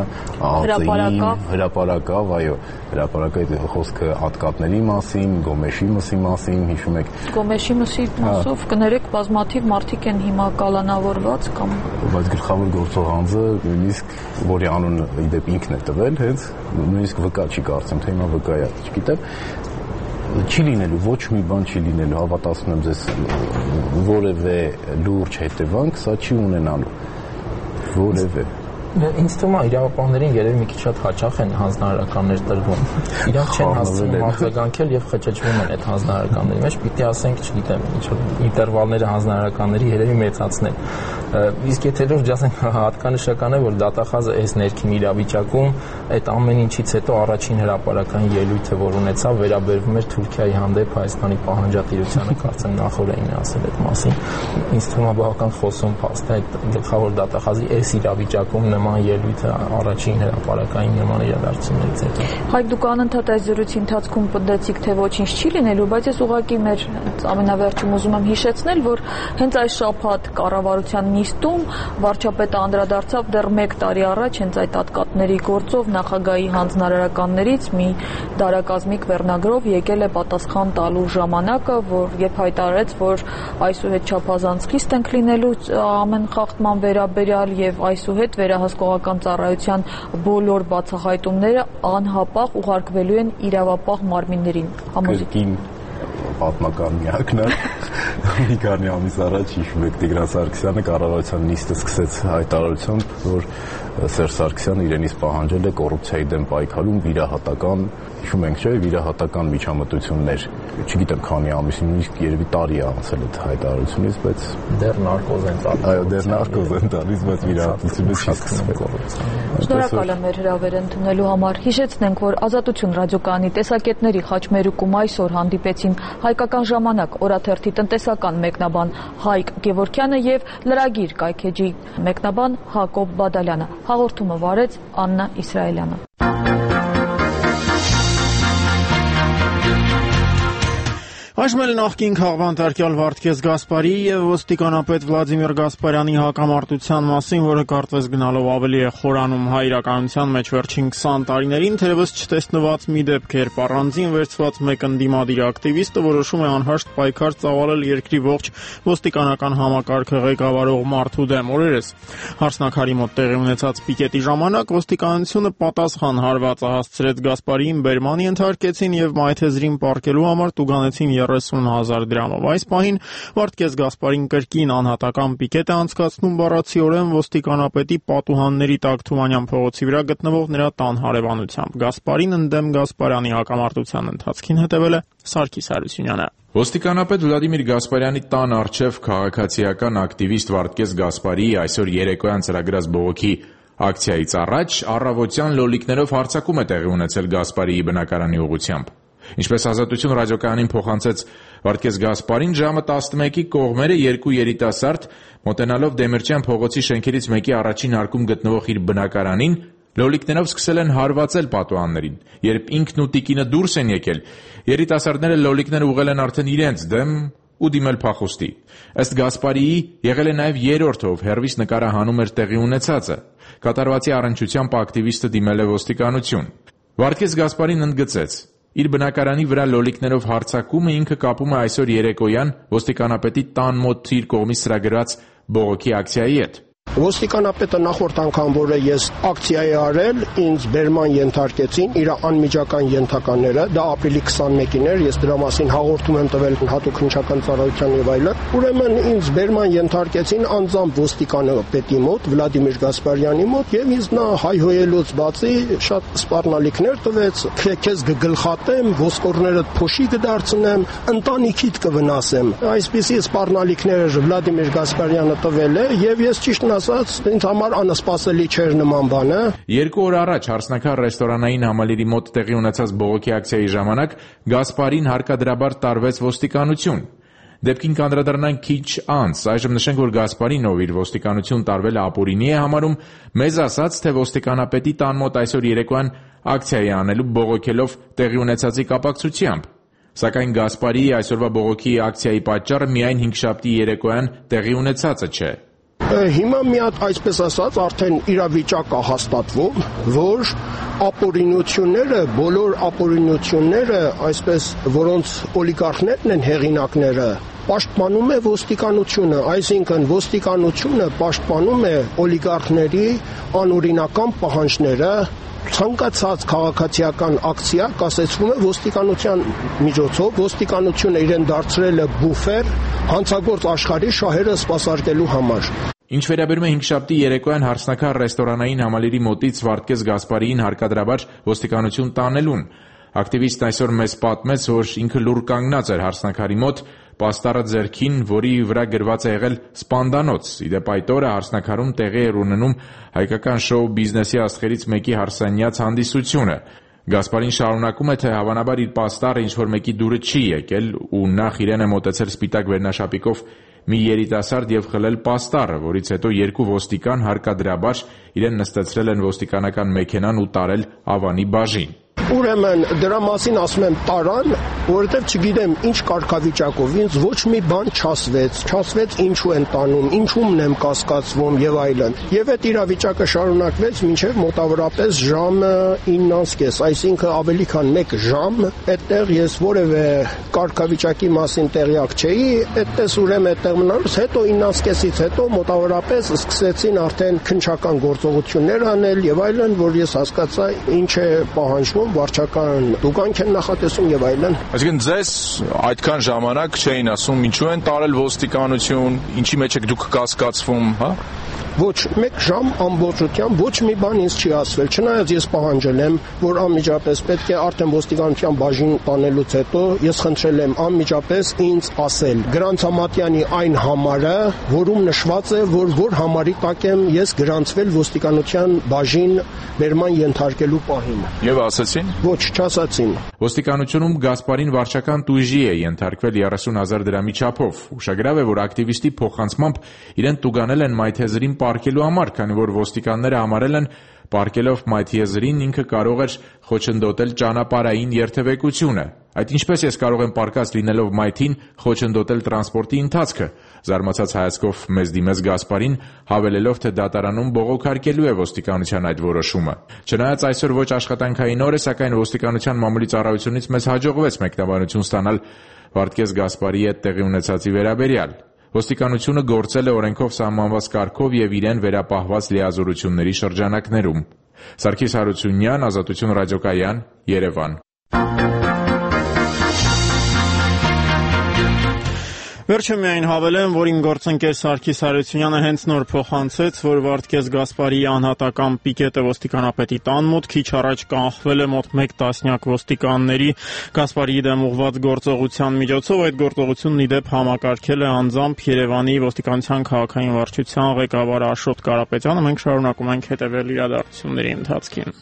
հրապարակավ, այո, հրապարակը խոսքը հատկատների մասին, Գոմեշի մսի մասին, հիշում եք։ Գոմեշի մսի մասով կներեք բազմաթիվ մարդիկ են հիմա կալանավորված կամ բայց գլխավոր գործող անձը նույնիսկ որի անունը իդեպ ինքն է տվել, հենց նույնիսկ վկա չի կարծեմ, թե հիմա վկա է, չգիտեմ։ Չի լինելու, ոչ մի բան չի լինելու, հավատացնում եմ ձեզ, որևէ լուրջ հետևանք սա չի ունենալու, որևէ։ Ինձ թվում է իրավապահներին երևի մի քիչ շատ հաճախ են հանձնարարականներ տրվում։ Իրանք չեն հասցնում արձագանքել եւ խճճվում են այդ հանձնարարականների մեջ, պիտի ասենք, չգիտեմ, ինչ որ ինտերվալները հանձնարարականների երևի մեծացնել։ Իսկ եթե լուրջ ասենք, հատկանշական է, որ դատախազը այս ներքին իրավիճակում այդ ամեն ինչից հետո առաջին հրապարակային ելույթը, որ ունեցավ, վերաբերվում էր Թուրքիայի հանդեպ Հայաստանի պահանջատիրությանը, կարծեմ նախորդին ասել այդ մասին։ Ինձ թվում է բավական խոսուն փաստ է այդ գլխավոր դատախազի այս իրավիճակում նման ելույթը առաջին հրապարակային նման իրադարձություններից հետո։ Հայկ, դուք անընդհատ այս զրույցի ընթացքում պնդեցիք, թե ոչինչ չի լինելու, բայց ես ուղղակի մեր ամենավերջում ուզում եմ հիշեցնել, որ հենց այս շաբաթ կառավարության նիստում վարչապետը անդրադարձավ դեռ 1 տարի առաջ հենց այդ հատկատների գործով նախագահի հանձնարարականներից մի դարակազմիկ վերնագրով եկել է պատասխան տալու ժամանակը, որ երբ հայտարարեց, որ այսուհետ չափազանց խիստ ենք լինելու ամեն խախտման վերաբերյալ եւ այսուհետ վերահսկողական ծառայության բոլոր բացահայտումները անհապաղ ուղարկվելու են իրավապահ մարմիններին։ Կրկին պատմական միակն է։ Մի քանի ամիս առաջ հիշում եք Տիգրան Սարգսյանը կառավարության նիստը սկսեց հայտարարությամբ, որ Սերժ Սարգսյանը իրենից պահանջել է կոռուպցիայի դեմ պայքարում վիրահատական, հիշում ենք չէ, վիրահատական միջամտություններ։ Չգիտեմ քանի ամիս, նույնիսկ երևի տարի է անցել այդ հայտարարությունից, բայց դեռ նարկոզ են տալիս։ Այո, դեռ նարկոզ են տալիս, բայց վիրահատությունից չի սկսվել կոռուպցիա։ Շնորհակալ եմ մեր հրավերը ընդունելու համար։ Հիշեցնենք, որ Ազատություն ռադիոկայանի տեսակետների խաչմերուկում այսօր հանդիպեցին Հայկական ժամանակ օրաթերթի տնտեսական մեկնաբան Հայկ Գևորգյանը եւ լրագիր կայքեջի մեկնաբան Հակոբ Բադալյանը։ Հաղորդումը վարեց Աննա Իսրայելյանը։ Այժմ էլ նախկին քաղբանտարկյալ Վարդգես Գասպարի եւ ոստիկանապետ Վլադիմիր Գասպարյանի հակամարտության մասին, որը կարծես գնալով ավելի է խորանում հայ իրականության մեջ վերջին 20 տարիներին, թերևս չտեսնված մի դեպք էր, առանձին վերցված մեկ ընդդիմադիր ակտիվիստը որոշում է անհաշտ պայքար ծավալել երկրի ողջ ոստիկանական համակարգը ղեկավարող մարդու դեմ։ Օրերս Հարսնաքարի մոտ տեղի ունեցած պիկետի ժամանակ ոստիկանությունը պատասխան հարվածը հասցրեց Գասպարիին, բերմանի ենթարկեցին եւ մայթեզրին պառկելու համար տուգանեցին 30,000 դրամով։ Այս պահին Վարդգես Գասպարին կրկին անհատական պիկետ է անցկացնում բառացիորեն ոստիկանապետի պատուհանների տակ Թումանյան փողոցի վրա գտնվող նրա տան հարևանությամբ։ Գասպարին ընդդեմ Գասպարյանի հակամարտության ընթացքին հետևել է Սարգիս Հարությունյանը։ Ոստիկանապետ Վլադիմիր Գասպարյանի տան առջև քաղաքացիական ակտիվիստ Վարդգես Գասպարիի այսօր երեկոյան ծրագրած բողոքի ակցիայից առաջ առավոտյան լոլիկներով հարձակում է տեղի ունեցել Գասպարիի բնակարանի ուղղությամբ։ Ինչպես Ազատություն ռադիոկայանին փոխանցեց Վարդգես Գասպարին, ժամը 11-ի կողմերը երկու երիտասարդ մոտենալով Դեմիրճյան փողոցի շենքերից մեկի առաջին հարկում գտնվող իր բնակարանին լոլիկներով սկսել են հարվածել պատուհաններին։ Երբ ինքն ու տիկինը դուրս են եկել, երիտասարդները լոլիկները ուղղել են արդեն իրենց դեմ ու դիմել փախուստի։ Ըստ Գասպարիի եղել է նաև երրորդը, ով հեռվից նկարահանում էր տեղի ունեցածը։ Կատարվածի առնչությամբ ակտիվիստը դիմել է ոստիկանություն։ Վարդգես Գասպարին ընդգծեց. իր բնակարանի վրա լոլիկներով հարձակումը ինքը կապում է այսօր երեկոյան ոստիկանապետի տան մոտ իր կողմից ծրագրված բողոքի ակցիայի հետ։ Ոստիկանապետը նախորդ անգամ, որը ես ակցիա է արել, ինձ բերման ենթարկեցին իր անմիջական ենթականները, դա ապրիլի 21-ին էր, ես դրա մասին հաղորդում եմ տվել հատուկ քննչական ծառայության եւ այլն։ Ուրեմն ինձ բերման ենթարկեցին անձամբ ոստիկանապետի մոտ, Վլադիմիր Գասպարյանի մոտ, եւ ինձ նա հայհոյելուց բացի շատ սպառնալիքներ տվեց, քեզ կգլխատեմ, ոսկորներդ փոշի կդարձնեմ, ընտանիքիդ կվնասեմ։ Այսպիսի սպառնալիքներ Վլադիմիր Գասպարյանը տվել է եւ ես ճիշտն ասած ինձ համար անսպասելի չէր նման բանը։ 2 օր առաջ Հարսնաքար ռեստորանային համալիրի մոտ տեղի ունեցած բողոքի ակցիայի ժամանակ Գասպարին հարկադրաբար տարվեց ոստիկանություն։ Դեպքին կանդրադառնանք քիչ անց, այժմ նշենք, որ Գասպարին, ով իր ոստիկանություն տարվելը ապօրինի է համարում, մեզ ասաց, թե ոստիկանապետի տան մոտ այսօր երեկոյան ակցիա է անելու բողոքելով տեղի ունեցածի կապակցությամբ։ Սակայն Գասպարի այսօրվա բողոքի ակցիայի պատճառը միայն հինգշաբթի երեկոյան տեղի ունեցածը չէ։ Հիմա մի հատ այսպես ասած արդեն իրավիճակ է հաստատվում, որ ապօրինությունները, բոլոր ապօրինությունները, այսպես որոնց օլիգարխներն են հեղինակները, պաշտպանում է ոստիկանությունը, այսինքն ոստիկանությունը պաշտպանում է օլիգարխների անօրինական պահանջները, ցանկացած քաղաքացիական ակցիա կասեցվում է ոստիկանության միջոցով, ոստիկանությունը իրեն դարձրել է բուֆեր հանցագործ աշխարհի շահերը սպասարկելու համար։ Ինչ վերաբերում է հինգշաբթի երեկոյան Հարսնաքար ռեստորանային համալիրի մոտից Վարդգես Գասպարիին հարկադրաբար ոստիկանություն տանելուն, ակտիվիստն այսօր մեզ պատմեց, որ ինքը լուռ կանգնած էր Հարսնաքարի մոտ, պաստառը ձեռքին, որի վրա գրված է եղել սպանդանոց։ Իդեպ այդ օրը Հարսնաքարում տեղի էր ունենում հայկական շոու բիզնեսի աստղերից մեկի հարսանյաց հանդիսությունը։ Գասպարին շարունակում է, թե հավանաբար իր պաստառը ինչ-որ մեկի դուրը չի եկել ու նախ իրեն է մոտեցել սպիտակ վերնաշապիկով մի երիտասարդ եւ խլել պաստառը, որից հետո 2 ոստիկան հարկադրաբար իրեն նստեցրել են ոստիկանական մեքենան ու տարել Ավանի բաժին։ Ուրեմն դրա մասին ասում եմ տարան, որովհետև չգիտեմ ինչ կարգավիճակով ինձ ոչ մի բան չասվեց ինչու են տանում, ինչումն եմ կասկածվում եւ այլն։ Եվ այդ իրավիճակը շարունակվեց մինչեւ մոտավորապես ժամը 9:30, այսինքն ավելի քան 1 ժամ, այդտեղ ես որևէ կարգավիճակի մասին տեղյակ չէի, այդպես ուրեմն այդտեղ մնալուց հետո 9:30-ից հետո մոտավորապես սկսեցին արդեն քննչական գործողություններ անել եւ այլն, որ ես հասկացա ինչ է պահանջվում, վարչական տուգանք են նախատեսում եւ այլն։ Այսինքն ձեզ այդքան ժամանակ չէին ասում ինչու են տարել ոստիկանություն, ինչի մեջ եք դուք կասկածվում, հա? Ոչ, 1 ժամ ամբողջությամբ ոչ մի բան ինձ չի ասվել, չնայած ես պահանջել եմ, որ անմիջապես պետք է արդեն ոստիկանության բաժին տանելուց հետո ես խնդրել եմ անմիջապես ինձ ասել Գրանցամատյանի այն համարը, որում նշված է, որ համարի տակ եմ ես գրանցվել ոստիկանության բաժին բերման ենթարկելու պահին։ Եվ ասացին։ Ոչ, չասացին։ Ոստիկանությունում Գասպարին վարչական տույժի է ենթարկվել 30,000 դրամի չափով։ Ուշագրավ է, որ ակտիվիստի փոխանցմամբ իրեն տուգանել են Մայթեզրին պարկելու համար, քանի որ ոստիկանները համարել են պարկելով Մայթեզրին ինքը կարող էր խոչընդոտել ճանապարհային երթևեկությունը։ Այդ ինչպես ես կարող եմ պարկած լինելով Մայթին խոչընդոտել տրանսպորտի ընթացքը, զարմացած հայացքով մեզ դիմեց Գասպարին, հավելելով, թե դատարանում բողոքարկելու է ոստիկանության այդ որոշումը։ Չնայած այսօր ոչ աշխատանքային օր է, սակայն ոստիկանության մամուլի ծառայությունից մեզ հաջողվեց մեկնաբանություն ստանալ Վարդգես Գասպարի հետ տեղի ունեցածի վերաբերյալ։ Ոստիկանությունը գործել է օրենքով սահմանված կարգով եւ իրեն վերապահված լիազորությունների շրջանակներում։ Սարգիս Հարությունյան, Ազատություն ռադիոկայան, Երևան։ Վերջը միայն հավելեմ, որ իմ գործընկեր Սարգիս Հարությունյանը հենց նոր փոխանցեց, որ Վարդգես Գասպարիի անհատական պիկետը ոստիկանապետի տան մոտ քիչ առաջ կանխվել է մոտ 1 տասնյակ ոստիկանների Գասպարիի դեմ ուղղված գործողության միջոցով։ Այդ գործողությունն ի դեպ համակարգել է անձամբ Երևանի ոստիկանության քաղաքային վարչության ղեկավար Աշոտ Կարապետյանը։ Մենք շարունակում ենք հետևել իրադարձությունների ընթացքին։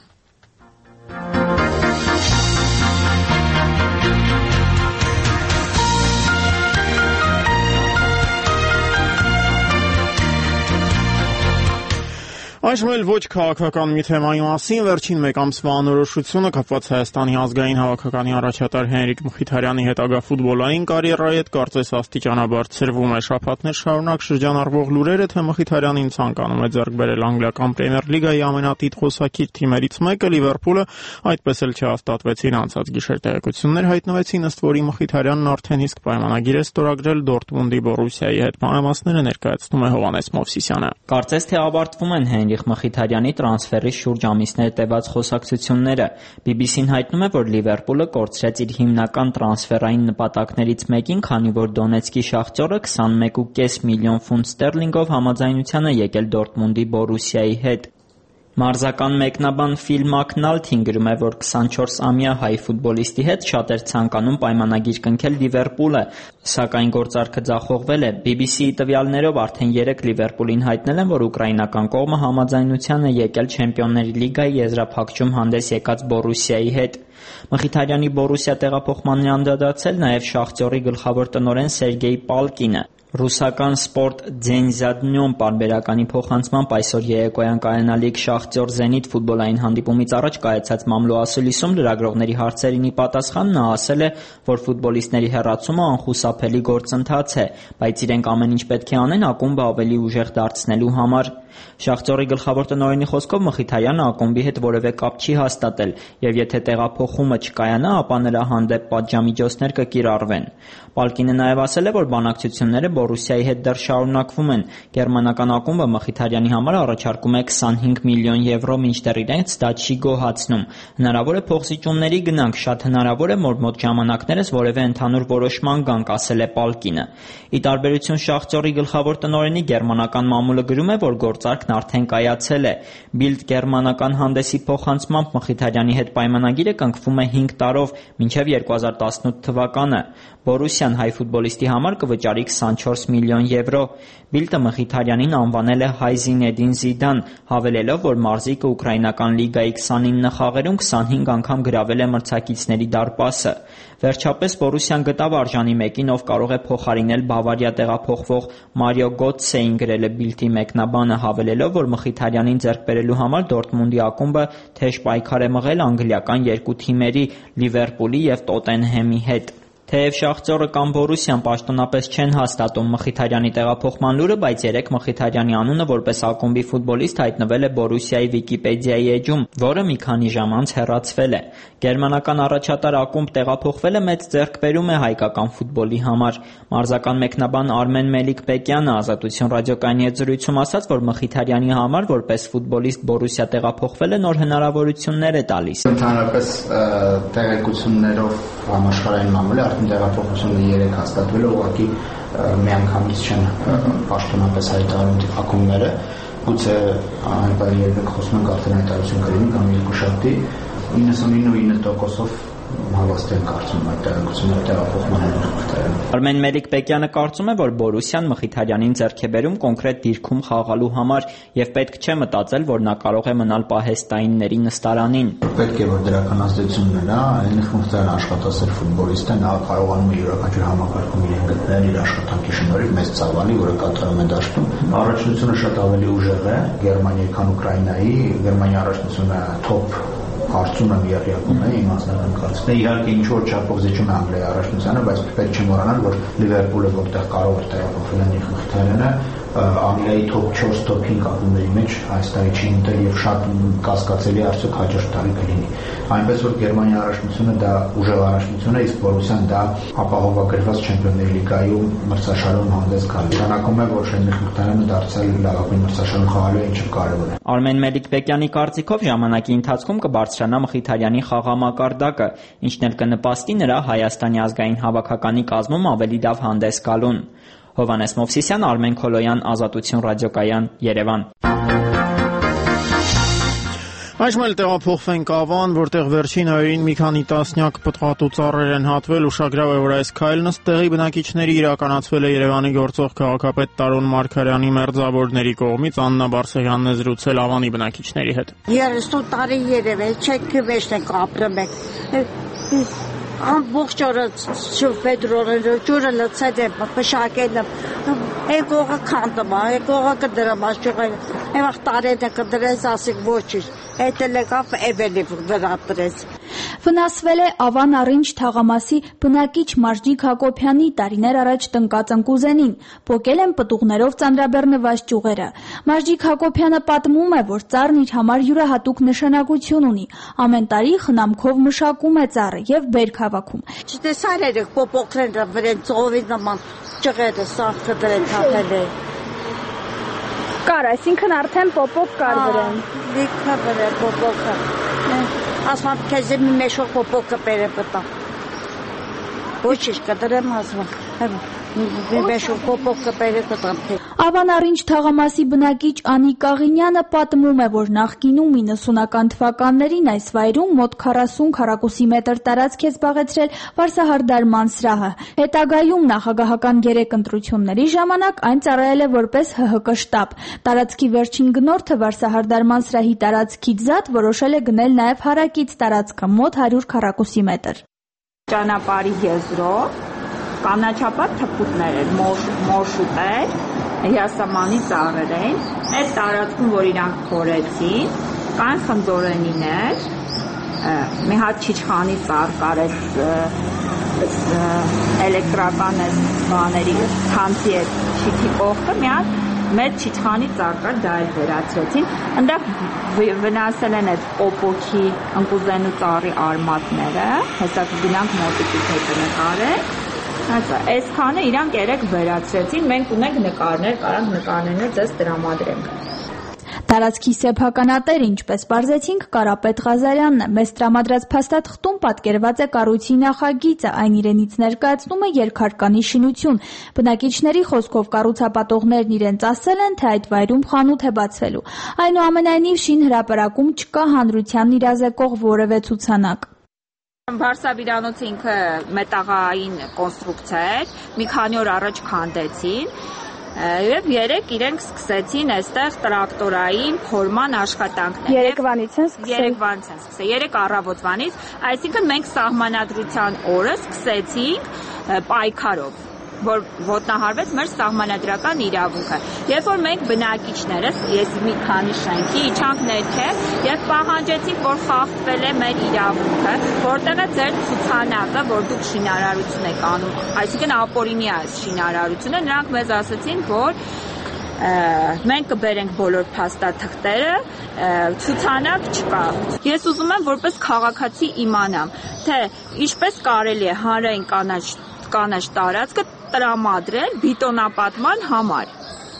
Այժմ էլ ոչ քաղաքական մի թեմայի մասին վերջին մեկ ամսվա անորոշությունը կապված Հայաստանի ազգային հավաքականի առաջատար Հենրիկ Մխիթարյանի հետագա ֆուտբոլային կարիերայի հետ կարծես աստիճանաբար ցրվում է։ Շաբաթներ շարունակ շրջանառվող լուրերը, թե Մխիթարյանին ցանկանում է ձեռք բերել անգլիական Պրեմիեր լիգայի ամենատիտղոսակիր թիմերից մեկը Լիվերպուլը, այդպես էլ չհաստատվեցին անցած գիշեր տեղեկություններ հայտնվեցին, ըստ որի Մխիթարյանն արդեն իսկ պայմանագիր է ստորագրել Դորտմունդի Բորուսիայի հետ։ Մանրամասները ներկայացնում է Հովհաննես Մովսիսյանը։ Կարծես թե ավարտվում են Հենրիկ Մխիթարյանի տրանսֆերի շուրջ ամիսներ տևած խոսակցությունները։ BBC-ն հայտնում է, որ Լիվերպուլը կորցրեց իր հիմնական տրանսֆերային նպատակներից մեկին, քանի որ Դոնեցկի Շախտյորը 21.5 միլիոն ֆունտ ստերլինգով համաձայնության է եկել Դորտմունդի Բորուսիայի հետ։ Մարզական մեկնաբան Ֆիլ Մակնալթին գրում է, որ 24-ամյա հայ ֆուտբոլիստի հետ շատ էր ցանկանում պայմանագիր կնքել Լիվերպուլը, սակայն գործարքը ձախողվել է։ BBC-ի տվյալներով արդեն 3 Լիվերպուլին հայտնել են, որ ուկրաինական կողմը համաձայնության է եկել Չեմպիոնների լիգայի եզրափակչում հանդես եկած Բորուսիայի հետ։ Մխիթարյանի Բորուսիա տեղափոխմանն անդրադարձել նաև Շախտյորի գլխավոր տնօրեն Սերգեյ Պալկինը։ Ռուսական Sport Dzenzadnyom պարբերականի փոխանցմամբ այսօր երեկոյան կայանալիք Շախտյոր Զենիթ ֆուտբոլային հանդիպումից առաջ կայացած մամլո ասուլիսում լրագրողների հարցերին ի պատասխան նա ասել է, որ ֆուտբոլիստների հեռացումը անխուսափելի գործընթաց է, բայց իրենք ամեն ինչ պետք է անեն ակումբը ավելի ուժեղ դարձնելու համար։ Շախտյորի գլխավոր տնօրենի խոսքով Մխիթարյանը ակումբի հետ որևէ կապ չի հաստատել, եւ եթե տեղափոխումը չկայանա, ապա նրա հանդեպ պատժամիջոցներ կկիրառվեն։ Պալկինը նաև ասել է, որ բանակցությունները Բորուսիայի հետ դեռ շարունակվում են։ Գերմանական ակումբը Մխիթարյանի համար առաջարկում է 25 միլիոն եվրո, մինչդեռ իրենց դա չի գոհացնում։ Հնարավոր է փոխզիջումների գնանք, շատ հնարավոր է, որ մոտ ժամանակներս որևէ ընդհանուր որոշման գանք, ասել է Պալկինը։ Ի տարբերություն Շախտյորի գլխավոր տնօրենի, գերմանական մամուլը գրում է, որ գործարքն արդեն կայացել է։ Bild գերմանական հանդեսի փոխանցմամբ Մխիթարյանի հետ պայմանագիրը կնքվում է 5 տարով, մինչև 2018 թվականը։ Բորուսիան հայ ֆուտբոլիստի համար կվճարի 24 միլիոն եվրո։ Bild-ը Մխիթարյանին անվանել է հայ Զինեդին Զիդան, հավելելով, որ մարզիկը ուկրաինական լիգայի 29 խաղերում 25 անգամ գրավել է մրցակիցների դարպասը։ Վերջապես Բորուսիան գտավ արժանի մեկին, ով կարող է փոխարինել Բավարիա տեղափոխվող Մարիո Գոտսեին, գրել է Bild-ի մեկնաբանը, հավելելով, որ Մխիթարյանին ձեռք բերելու համար Դորտմունդի ակումբը թեժ պայքար է մղել անգլիական երկու թիմերի՝ Լիվերպուլի և Տոտենհեմի հետ։ Թեև Շախտյորը կամ Բորուսիան պաշտոնապես չեն հաստատում Մխիթարյանի տեղափոխման լուրը, բայց երեկ Մխիթարյանի անունը որպես ակումբի ֆուտբոլիստ հայտնվել է Բորուսիայի Վիկիպեդիայի էջում, որը մի քանի ժամ անց հեռացվել է։ Գերմանական առաջատար ակումբ տեղափոխվել է մեծ ձեռքբերում է հայկական ֆուտբոլի համար։ Մարզական մեկնաբան Արմեն Մելիք-Բեկյանը Ազատություն ռադիոկայանի հետ զրույցում ասաց, որ Մխիթարյանի համար որպես ֆուտբոլիստ Բորուսիա տեղափոխվելը նոր հնարավորություններ է տալիս։ Ընդհանրապես տեղեկություններով համաշխարհային մամուլը տեղափոխությունը 3 հաստատվել է, ուղղակի միանգամից չեն պաշտոնապես հայտարարում ակումբները, գուցե այնպես երբեք խոսում ենք արդեն հայտարարություն կլինի կամ երկուշաբթի 99.9%-ով հավաստիան կարծում այդ տեղեկությունները տեղափոխման հետաքրքրել։ Արմեն Մելիք-Բեկյանը կարծում է, որ Բորուսիան Մխիթարյանին ձեռք է բերում կոնկրետ դիրքում խաղալու համար եւ պետք չէ մտածել, որ նա կարող է մնալ պահեստայինների նստարանին։ Պետք է որ դրական ազդեցություն ունենա, այնինչ Մխիթարյանը աշխատասեր ֆուտբոլիստ է, նա կարողանում է յուրաքանչյուր համակարգում իրեն գտնել իր աշխատանքի շնորհիվ մեծ ծավալի, որը կատարում է դաշտում։ Առաջնությունը շատ ավելի ուժեղ է Գերմանիայի, քան Ուկրաինայի։ Գերմանիայի առաջնությունը թոփ կարծում եմ երրյակում է իմ անձնական կարծիքն է։ Իհարկե ինչ որ չափով զիջում է Անգլիայի առաջնությանը, բայց պետք չէ մոռանալ, որ Լիվերպուլը, որտեղ կարող է տեղափոխվել Հենրիկ Մխիթարյանը, Անգլիայի top 4, top 5 ակումբների մեջ այս տարի չի ընտրել եւ շատ կասկածելի արդյոք հաջորդ տարի կլինի։ Այնպես որ Գերմանիայի առաջնությունը դա ուժեղ առաջնություն է, իսկ Բորուսիան դա ապահովագրված Չեմպիոնների լիգայում մրցաշարում հանդես գալու։ Նշանակում է, որ Հենրիկ Մխիթարյանը դարձել լավագույն մրցաշարում խաղալու է, ինչը կարևոր է։ Արմեն Մելիք-Բեկյանի կարծիքով ժամանակի ընթացքում կբարձրանա Մխիթարյանի խաղամակարդակը, ինչն էլ կնպաստի նրա Հայաստանի ազգային հավաքականի կազմում ավելի լավ հանդես գալուն։ Հովհաննես Մովսիսյան, Արմեն Քոլոյան, Ազատություն ռադիոկայան, Երևան։ Այժմ էլ տեղափոխվենք Ավան, որտեղ վերջին օրերին մի քանի տասնյակ պտղատու ծառեր են հատվել։ Ուշագրավ է, որ այս քայլն ըստ տեղի բնակիչների իրականացվել է Երևանի գործող քաղաքապետ Տարոն Մարգարյանի մերձավորների կողմից։ Աննա Բարսեղյանն է զրուցել Ավանի բնակիչների հետ։ 30 տարի երևի, չեք վեշտենք ապրում եք։ ամբողջ օրը ֆեդրոնը ջուրը լցած է փշակել եկողը քանդում եկողը կդրամ աշխուղը այվախ տարենը կդրես ասիկ ոչի այդ լեկավ էվելի վրատրես Վնասվել է Ավան Առինջ թաղամասի բնակիչ Մաշնիկ Հակոբյանի տարիներ առաջ տնկած ընկուզենին, պոկել են պտուղներով ծանրաբեռնված ճյուղերը։ Մաշնիկ Հակոբյանը պատմում է, որ ծառն իր համար յուրահատուկ նշանակություն ունի։ Ամեն տարի խնամքով մշակում է ծառը եւ բերք հավաքում։ Չտեսար երեք պոպոկրեն վրեն ծովի նման ճղերը սաղքը դրեն թափել է։ Կար, այսինքն արդեն պոպոկ կար վրան։ Լիքը վրան պոպոկը։ Ասում քեզ մի մեշող պոպոկը բերե պտա։ Ոչինչ կդրեմ ասում։ Մի մեշող պոպոկը բերե պտա։ Ավան Առինջ թաղամասի բնակիչ Անիկ Աղինյանը պատմում է, որ նախկինում 90-ական թվականներին այս վայրում մոտ 40 քառակուսի մետր տարածք է զբաղեցրել վարսահարդարման սրահը։ Հետագայում նախագահական 3 ընտրությունների ժամանակ այն ծառայել է որպես ՀՀԿ շտաբ։ Տարածքի վերջին գնորդը վարսահարդարման սրահի տարածքից զատ որոշել է գնել նաև հարակից տարածքը մոտ 100 քառակուսի մետր։ Ճանապարհի եզրով կանաչապատ թփուտներ էր, մոշուտեր, հյասամանի ծառեր էին, այդ տարածքում, որ իրանք փորեցին, կան խնձորենիներ, մի հատ չիչխանի ծառ կար, էլեկտրական բաների ցանցի այդ չիթի կողքը, մի հատ մեծ չիչխանի ծառ կար, դա էլ վերացրեցին, այնտեղ վնասել են այդ պոպոքի ընկուզենու ծառի արմատները, հեսա կգնանք մոտիկից հետը նկարենք, այսքանը իրանք երեք վերացրեցին, մենք ունենք նկարներ, կարանք նկարներն ձեզ տրամադրենք։ Տարածքի սեփականատերը, ինչպես պարզեցինք, Կարապետ Ղազարյանն է։ Մեզ տրամադրած փաստաթղթում պատկերված է կառույցի նախագիծը, այն իրենից ներկայացնում է երկհարկանի շինություն։ Բնակիչների խոսքով կառուցապատողներն իրենց ասել են, թե այդ վայրում խանութ է բացվելու։ Այնուամենայնիվ շին հրապարակում չկա հանրությանն իրազեկող որևէ ցուցանակ։ Վարսավիրանոցը ինքը մետաղային կոնստրուկցիա էր, մի քանի օր առաջ քանդեցին եւ երեք իրենք սկսեցին այստեղ տրակտորային փորման աշխատանքներ։ Երեկվանից են սկսել։ Երեք առավոտվանից, այսինքն մենք սահմանադրության օրը սկսեցինք պայքարով, որ ոտնահարվեց մեր սահմանադրական իրավունքը։ Երբ որ մենք բնակիչներս, ես մի քանի շենքի իջանք ներքև եւ պահանջեցինք, որ խախտվել է մեր իրավունքը, որտեղ է ձեր ցուցանակը, որ դուք շինարարություն եք անում, այսինքն ապօրինի է շինարարությունը, նրանք մեզ ասացին, որ մենք կբերենք բոլոր փաստաթղթերը, ցուցանակ չկա։ Ես ուզում եմ որպես քաղաքացի իմանամ, թե ինչպես կարելի է հանրային կանաչ տարածքը տրամադրել բիտոնապատման համար։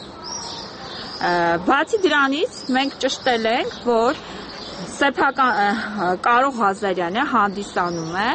Բացի դրանից մենք ճշտել ենք, որ Կարո Ղազարյանը հանդիսանում է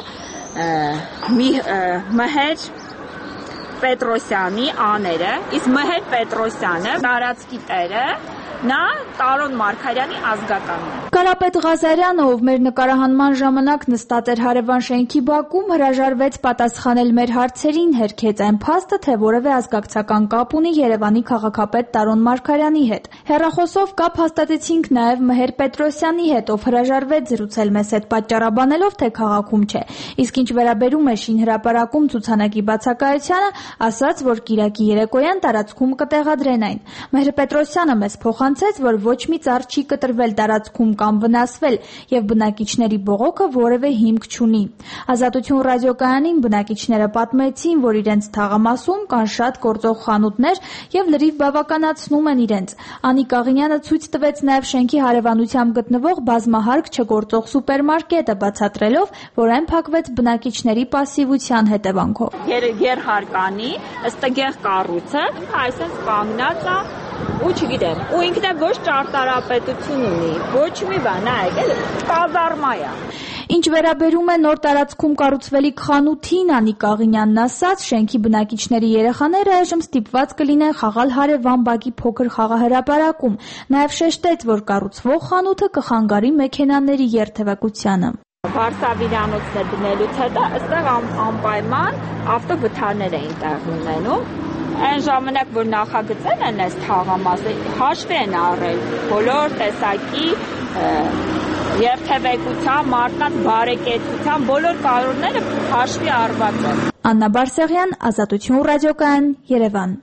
Մհեր Պետրոսյանի աները, իսկ Մհեր Պետրոսյանը տարածքի տերը, նա Տարոն Մարգարյանի ազգականն է։ Կարապետ Ղազարյանը, ով մեր նկարահանման ժամանակ նստած էր հարևան շենքի բակում, հրաժարվեց պատասխանել մեր հարցերին, հերքեց այն փաստը, թե որևէ ազգակցական կապ ունի Երևանի քաղաքապետ Տարոն Մարգարյանի հետ։ Հեռախոսով կապ հաստատեցինք նաև Մհեր Պետրոսյանի հետ, ով հրաժարվեց զրուցել մեզ հետ պատճառաբանելով, թե քաղաքում չէ։ Իսկ ինչ վերաբերում է շին հրապարակում ցուցանակի բացակայությանը, ասաց, որ կիրակի երեկոյան տարածքում կտեղադրեն այն։ Մհեր Պետրոսյանը մեզ փոխանցեց, որ ոչ մի ծառ չի կտրվել տարածքում կամ վնասվել եւ բնակիչների բողոքը որևէ հիմք չունի։ Ազատություն ռադիոկայանին բնակիչները պատմեցին, որ իրենց թաղամասում կան շատ գործող խանութներ եւ լրիվ բավականացնում են իրենց։ Անիկ Աղինյանը ցույց տվեց նաեւ շենքի հարևանությամբ գտնվող բազմահարկ չգործող սուպերմարկետը, բացատրելով, որ այն փակվեց բնակիչների պասիվության հետևանքով։ Երհարկանի ըստգեղ կառույցը այսպես կանգնած է ու չգիտեմ, ու ինքն է ոչ ճարտարապետություն ունի, ոչ մի բան, այլ կազարմա է։ Ինչ վերաբերում է նոր տարածքում կառուցվելիք խանութին, Անիկ Աղինյանն ասաց, շենքի բնակիչների երեխաները այժմ ստիպված կլինեն խաղալ հարևան բակի փոքր խաղահրապարակում։ Նաև շեշտեց, որ կառուցվող խանութը կխանգարի մեքենաների երթևեկությանը։ Վարսավիրանոցներ դնելուց հետո այստեղ անպայման ավտովթարներ էին տեղի ունենում։ Այն ժամանակ, որ նախագծել են այս թաղամասը, հաշվի են առել բոլոր տեսակի եւ թվեկության, մարդկանց բարեկեցության բոլոր կարողները հաշվի առված են։ Աննա Բարսեղյան, Ազատություն ռադիոկայան, Երևան։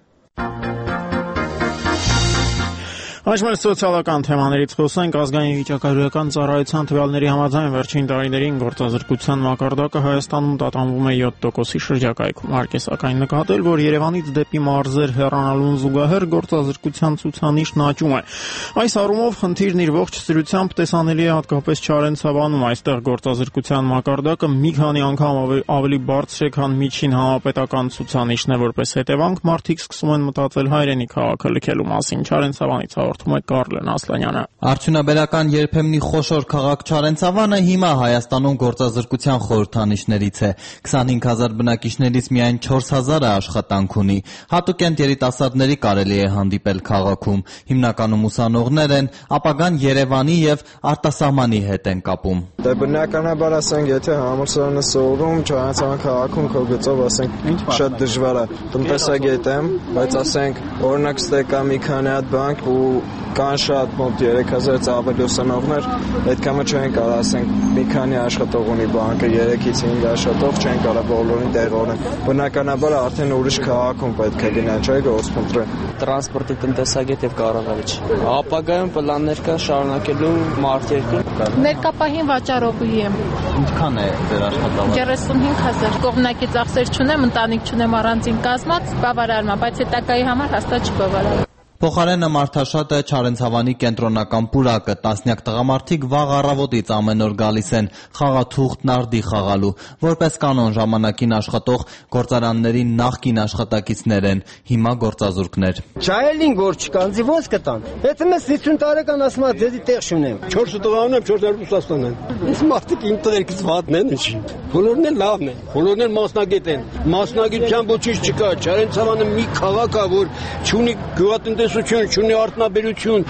Այժմ սոցիալական թեմաներից խոսենք։ Ազգային վիճակագրական ծառայության տվյալների համաձայն վերջին տարիներին գործազրկության մակարդակը Հայաստանում տատանվում է 7%-ի շրջակայքում։ Հարկ է սակայն նկատել, որ Երևանից դեպի մարզեր հեռանալուն զուգահեռ գործազրկության ցուցանիշն աճում է։ Այս առումով խնդիրն իր ողջ սրությամբ տեսանելի է հատկապես Չարենցավանում։ Այստեղ գործազրկության մակարդակը մի քանի անգամ ավելի բարձր է, քան միջին համապետական ցուցանիշն է, որպես հետևանք մարդիկ սկսում են մտածել հայրենի քաղաքը լքելու մասին։ Չարենցավանից հաղորդում է Կարլեն Ասլանյանը։ Արդյունաբերական երբեմնի խոշոր քաղաք Չարենցավանը հիմա Հայաստանում գործազրկության խորհրդանիշներից է։ 25,000 բնակիչներից միայն 4,000-ը աշխատանք ունի։ Հատուկենտ երիտասարդների կարելի է հանդիպել քաղաքում։ Հիմնականում ուսանողներ են, ապագան Երևանի եւ արտասահմանի հետ են կապում։ Դե բնականաբար ասենք, եթե համալսարանը սովորում Չարենցավան քաղաքում քո գծով ասենք շատ դժվար է։ Տնտեսագետ եմ, բայց ասենք օրինակ ստեկա մի քանի հատ բանկ ու կան շատ մոտ 3000-ից ավելի ուսանողներ, այդքան չեն կարող ասենք մի քանի աշխատող ունի բանկը 3-ից 5 աշխատող չեն կարող բոլորին տեղորեն։ Բնականաբար արդեն ուրիշ քաղաքում պետք է գնան, չէ՞ գործընտրեն։ Տրանսպորտի տնտեսագետ եւ կառավարիչ։ Ապագայում պլաններ կա շարունակելու մարտերկին։ Ներկա պահին վաճառողի եմ։ Ինչքան է ձեր աշխատավարձը։ 35000 կողմնակի ծախսեր չունեմ, ընտանիք չունեմ առանձին կազմած, բավարարում է, բայց հետագայի համար հաստատ չբավարարում։ Փոխարենը մարդաշատ է Չարենցավանի կենտրոնական պուրակը, տասնյակ տղամարդիկ վաղ առավոտից ամեն օր գալիս են խաղաթուղթ նարդի խաղալու, որպես կանոն ժամանակին աշխատող գործարանների նախկին աշխատակիցներ են, հիմա գործազուրկներ։ Չայելին որ չկան, ոնց կտան։ Եթե մեզ 50 տարեկան ասում եմ, դեզի տեղ չունեմ։ 4 տղա ունեմ, 4 Ռուսաստան են։ Իսկ մարդիկ իմ տղերքից վատն են, ինչի։ Բոլորն էլ լավն են, բոլորն էլ մասնագետ են։ Մասնագիտության ոչինչ չկա, Չարենցավանը մի քաղաք է, որ չունի գյուղատնտեսություն, չունի արտոնաբերություն,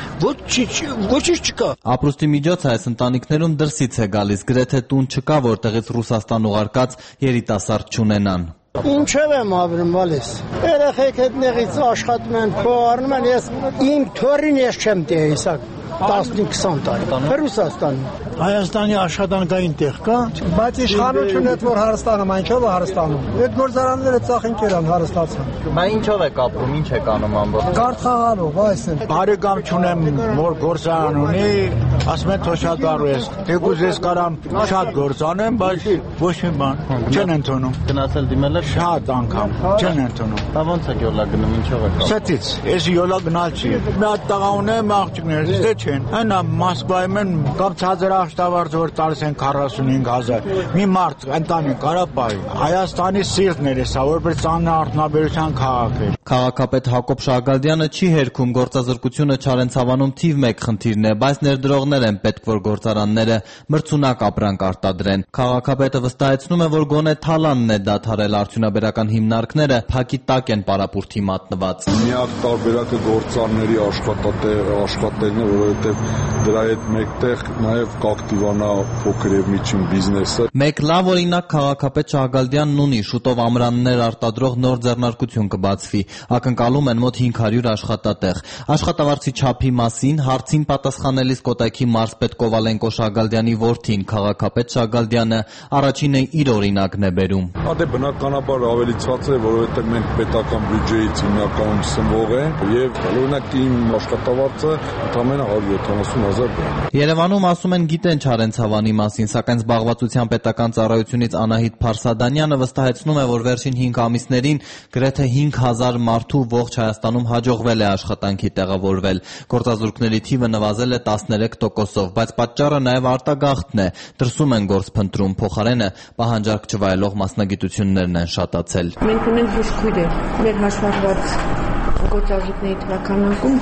ոչինչ չկա։ Ապրուստի միջոցը այս ընտանիքներում դրսից է գալիս, գրեթե տուն չկա, որտեղից Ռուսաստան ուղարկած երիտասարդ չունենան։ Ինչև եմ ապրում ալիս։ Երեխեք հետնեղից աշխատում են, փող առնում են, ես իմ թորին ես չեմ տեսակ 15-20 տարի։ Ռուսաստանում։ Հայաստանի աշխատանքային տեղ կա, բայց իշխանությունն է որ հարստանում, այնչով է հարստանում։ Այդ գործարանները ծախինքեր են հարստացան։ Բա ինչով է կապում, ինչ է կանում ամբողջ։ Կարդ խաղալով, այսն։ Բարեկամ չունեմ, որ գործարան ունի, ասում են թող շատ բարու ես։ Թեկուզ ես կարամ շատ գործանեմ, բայց ոչ մի բան չեն ընդունում։ Գնացել դիմել եք շատ անգամ չեն ընդունում։ Բա ո՞նց է յոլա գնում, ինչով է կապում։ Սեթից, ես յոլա գնալ չի։ Մի հատ տղա ունեմ, աղջիկներ, դե չեն։ Այնա Մոսկվայում են կամ ցածր աշխատավարձ որ տալիս են 45000։ Մի մարդ ընտանիք կարա բայ։ Հայաստանի սիրտն է սա, որպես ծանր արտոնաբերության քաղաք է։ Քաղաքապետ Հակոբ Շահագալդյանը չի հերքում գործազրկությունը Չարենցավանում թիվ 1 խնդիրն է, բայց ներդրողներ են պետք, որ գործարանները մրցունակ ապրանք արտադրեն։ Քաղաքապետը վստահեցնում է, որ գոնե Թալանն է դադարել արդյունաբերական հիմնարկները փակի տակ են պարապուրտի մատնված։ Միակ տարբերակը գործարանների աշխատելն է, որովհետև դրա հետ մեկտեղ նաև կակտիվանա փոքր եւ միջին բիզնեսը։ Մեկ լավ օրինակ քաղաքապետ Շահագալդյանն ունի, շուտով ամրաններ արտադրող նոր ձեռնարկություն կբացվի։ Ակնկալում են մոտ 500 աշխատատեղ։ Աշխատավարձի չափի մասին հարցին պատասխանելիս Կոտայքի մարզպետ Կովալենկո Շահագալդյանի որդին քաղաքապետ Շահագալդյանը առաջինը իր օրինակն է բերում։ Դե բնականաբար ավելի ցածր է, որովհետև մենք պետական բյուջեից հիմնականում սնվող ենք եւ օրինակ իմ աշխատավարձը ընդամենը 170,000 դրամ։ Երևանում ասում են գիտեն Չարենցավանի մասին, սակայն զբաղվածության պետական ծառայությունից Անահիտ Փարսադանյանը վստահեցնում է, որ վերջին 5 ամիսներին գրեթե 5000 մարդու ողջ Հայաստանում հաջողվել է աշխատանքի տեղավորվել։ Գործազուրկների թիվը նվազել է 13%-ով, բայց պատճառը նաև արտագաղթն է։ Դրսում են գործ փնտրում, փոխարենը պահանջարկ չվայելող մասնագիտություններն են շատացել։ Մենք ունենք բուժքույրեր, մեր հաշվառված գործազուրկների թվականակում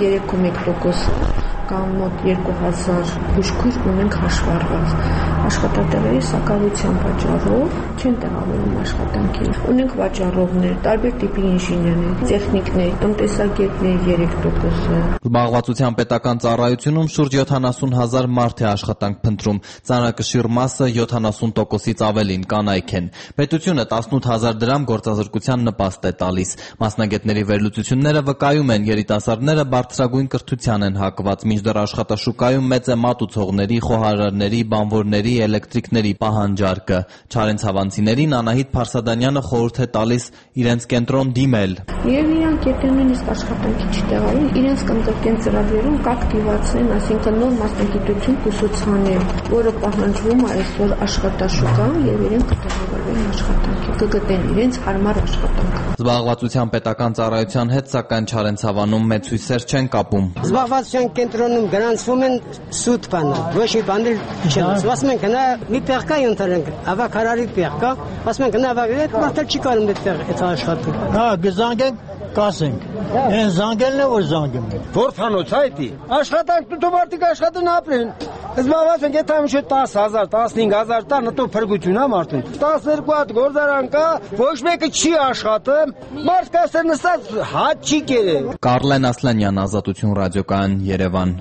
3,1% կամ մոտ 2000 բուժքույր ունենք հաշվառված։ Աշխատատեղերի սակավության պատճառով չեն տեղավորվում աշխատանքի։ Ունենք վաճառողներ, տարբեր տիպի ինժեներներ, տեխնիկներ, տնտեսագետներ 3%։ Զբաղվածության պետական ծառայությունում շուրջ 70,000 մարդ է աշխատանք փնտրում, ծանրակշիռ մասը 70%-ից ավելին կանայք են։ Պետությունը 18000 դրամ գործազրկության նպաստ է տալիս։ Մասնագետների վերլուծությունները վկայում են, երիտասարդները բարձրագույն կրթության են հակված, մինչդեռ աշխատաշուկայում մեծ է մատուցողների, խոհարարների, բանվորների, էլեկտրիկների պահանջարկը։ Չարենցավանցիներին Անահիտ Փարսադանյանը խորհուրդ է տալիս իրենց կենտրոն դիմել։ Եվ իրանք եթե նույնիսկ աշխատանքի չտեղարին, իրենց կմտածեն ծրագրերում կակտիվացնեն, այսինքն նոր մասնագիտություն կուսուցանեն, որը պահանջվում է այսօր աշխատաշուկայում եւ իրենք կտեղավորվեն աշխատանքի, կգտնեն իրենց հարմար աշխատանք։ Զբաղվածության պետական ծառայության հետ սակայն Չարենցավանում մեծ հույսեր չեն կապում։ Զբաղվածության կենտրոնում գրանցվում են սուտ բաներ, ոչ մի բան չեն։ Ասում են գնա մի տեղ կա ընտրենք, ավակարարի տեղ կա, ասում են գնա ավակարարի, մարդը չի կարող այդտեղ այդ աշխատի։ Հա, գզանգենք, կասենք։ Այն զանգելն է, որ զանգում են։ Որքանոց է դա։ Աշխատանք դու մարդիկ աշխատեն ապրեն։ Զբաղված են եթե ինչ 10,000, 15,000 տան նտո փրկություն է մարդուն։ 12 հատ գործարան կա, ոչ մեկը չի աշխատում։ Մարդ կասեր նստած հաց չի կերել։ Կարլեն Ասլանյան, Ազատություն ռադիոկայան, Երևան։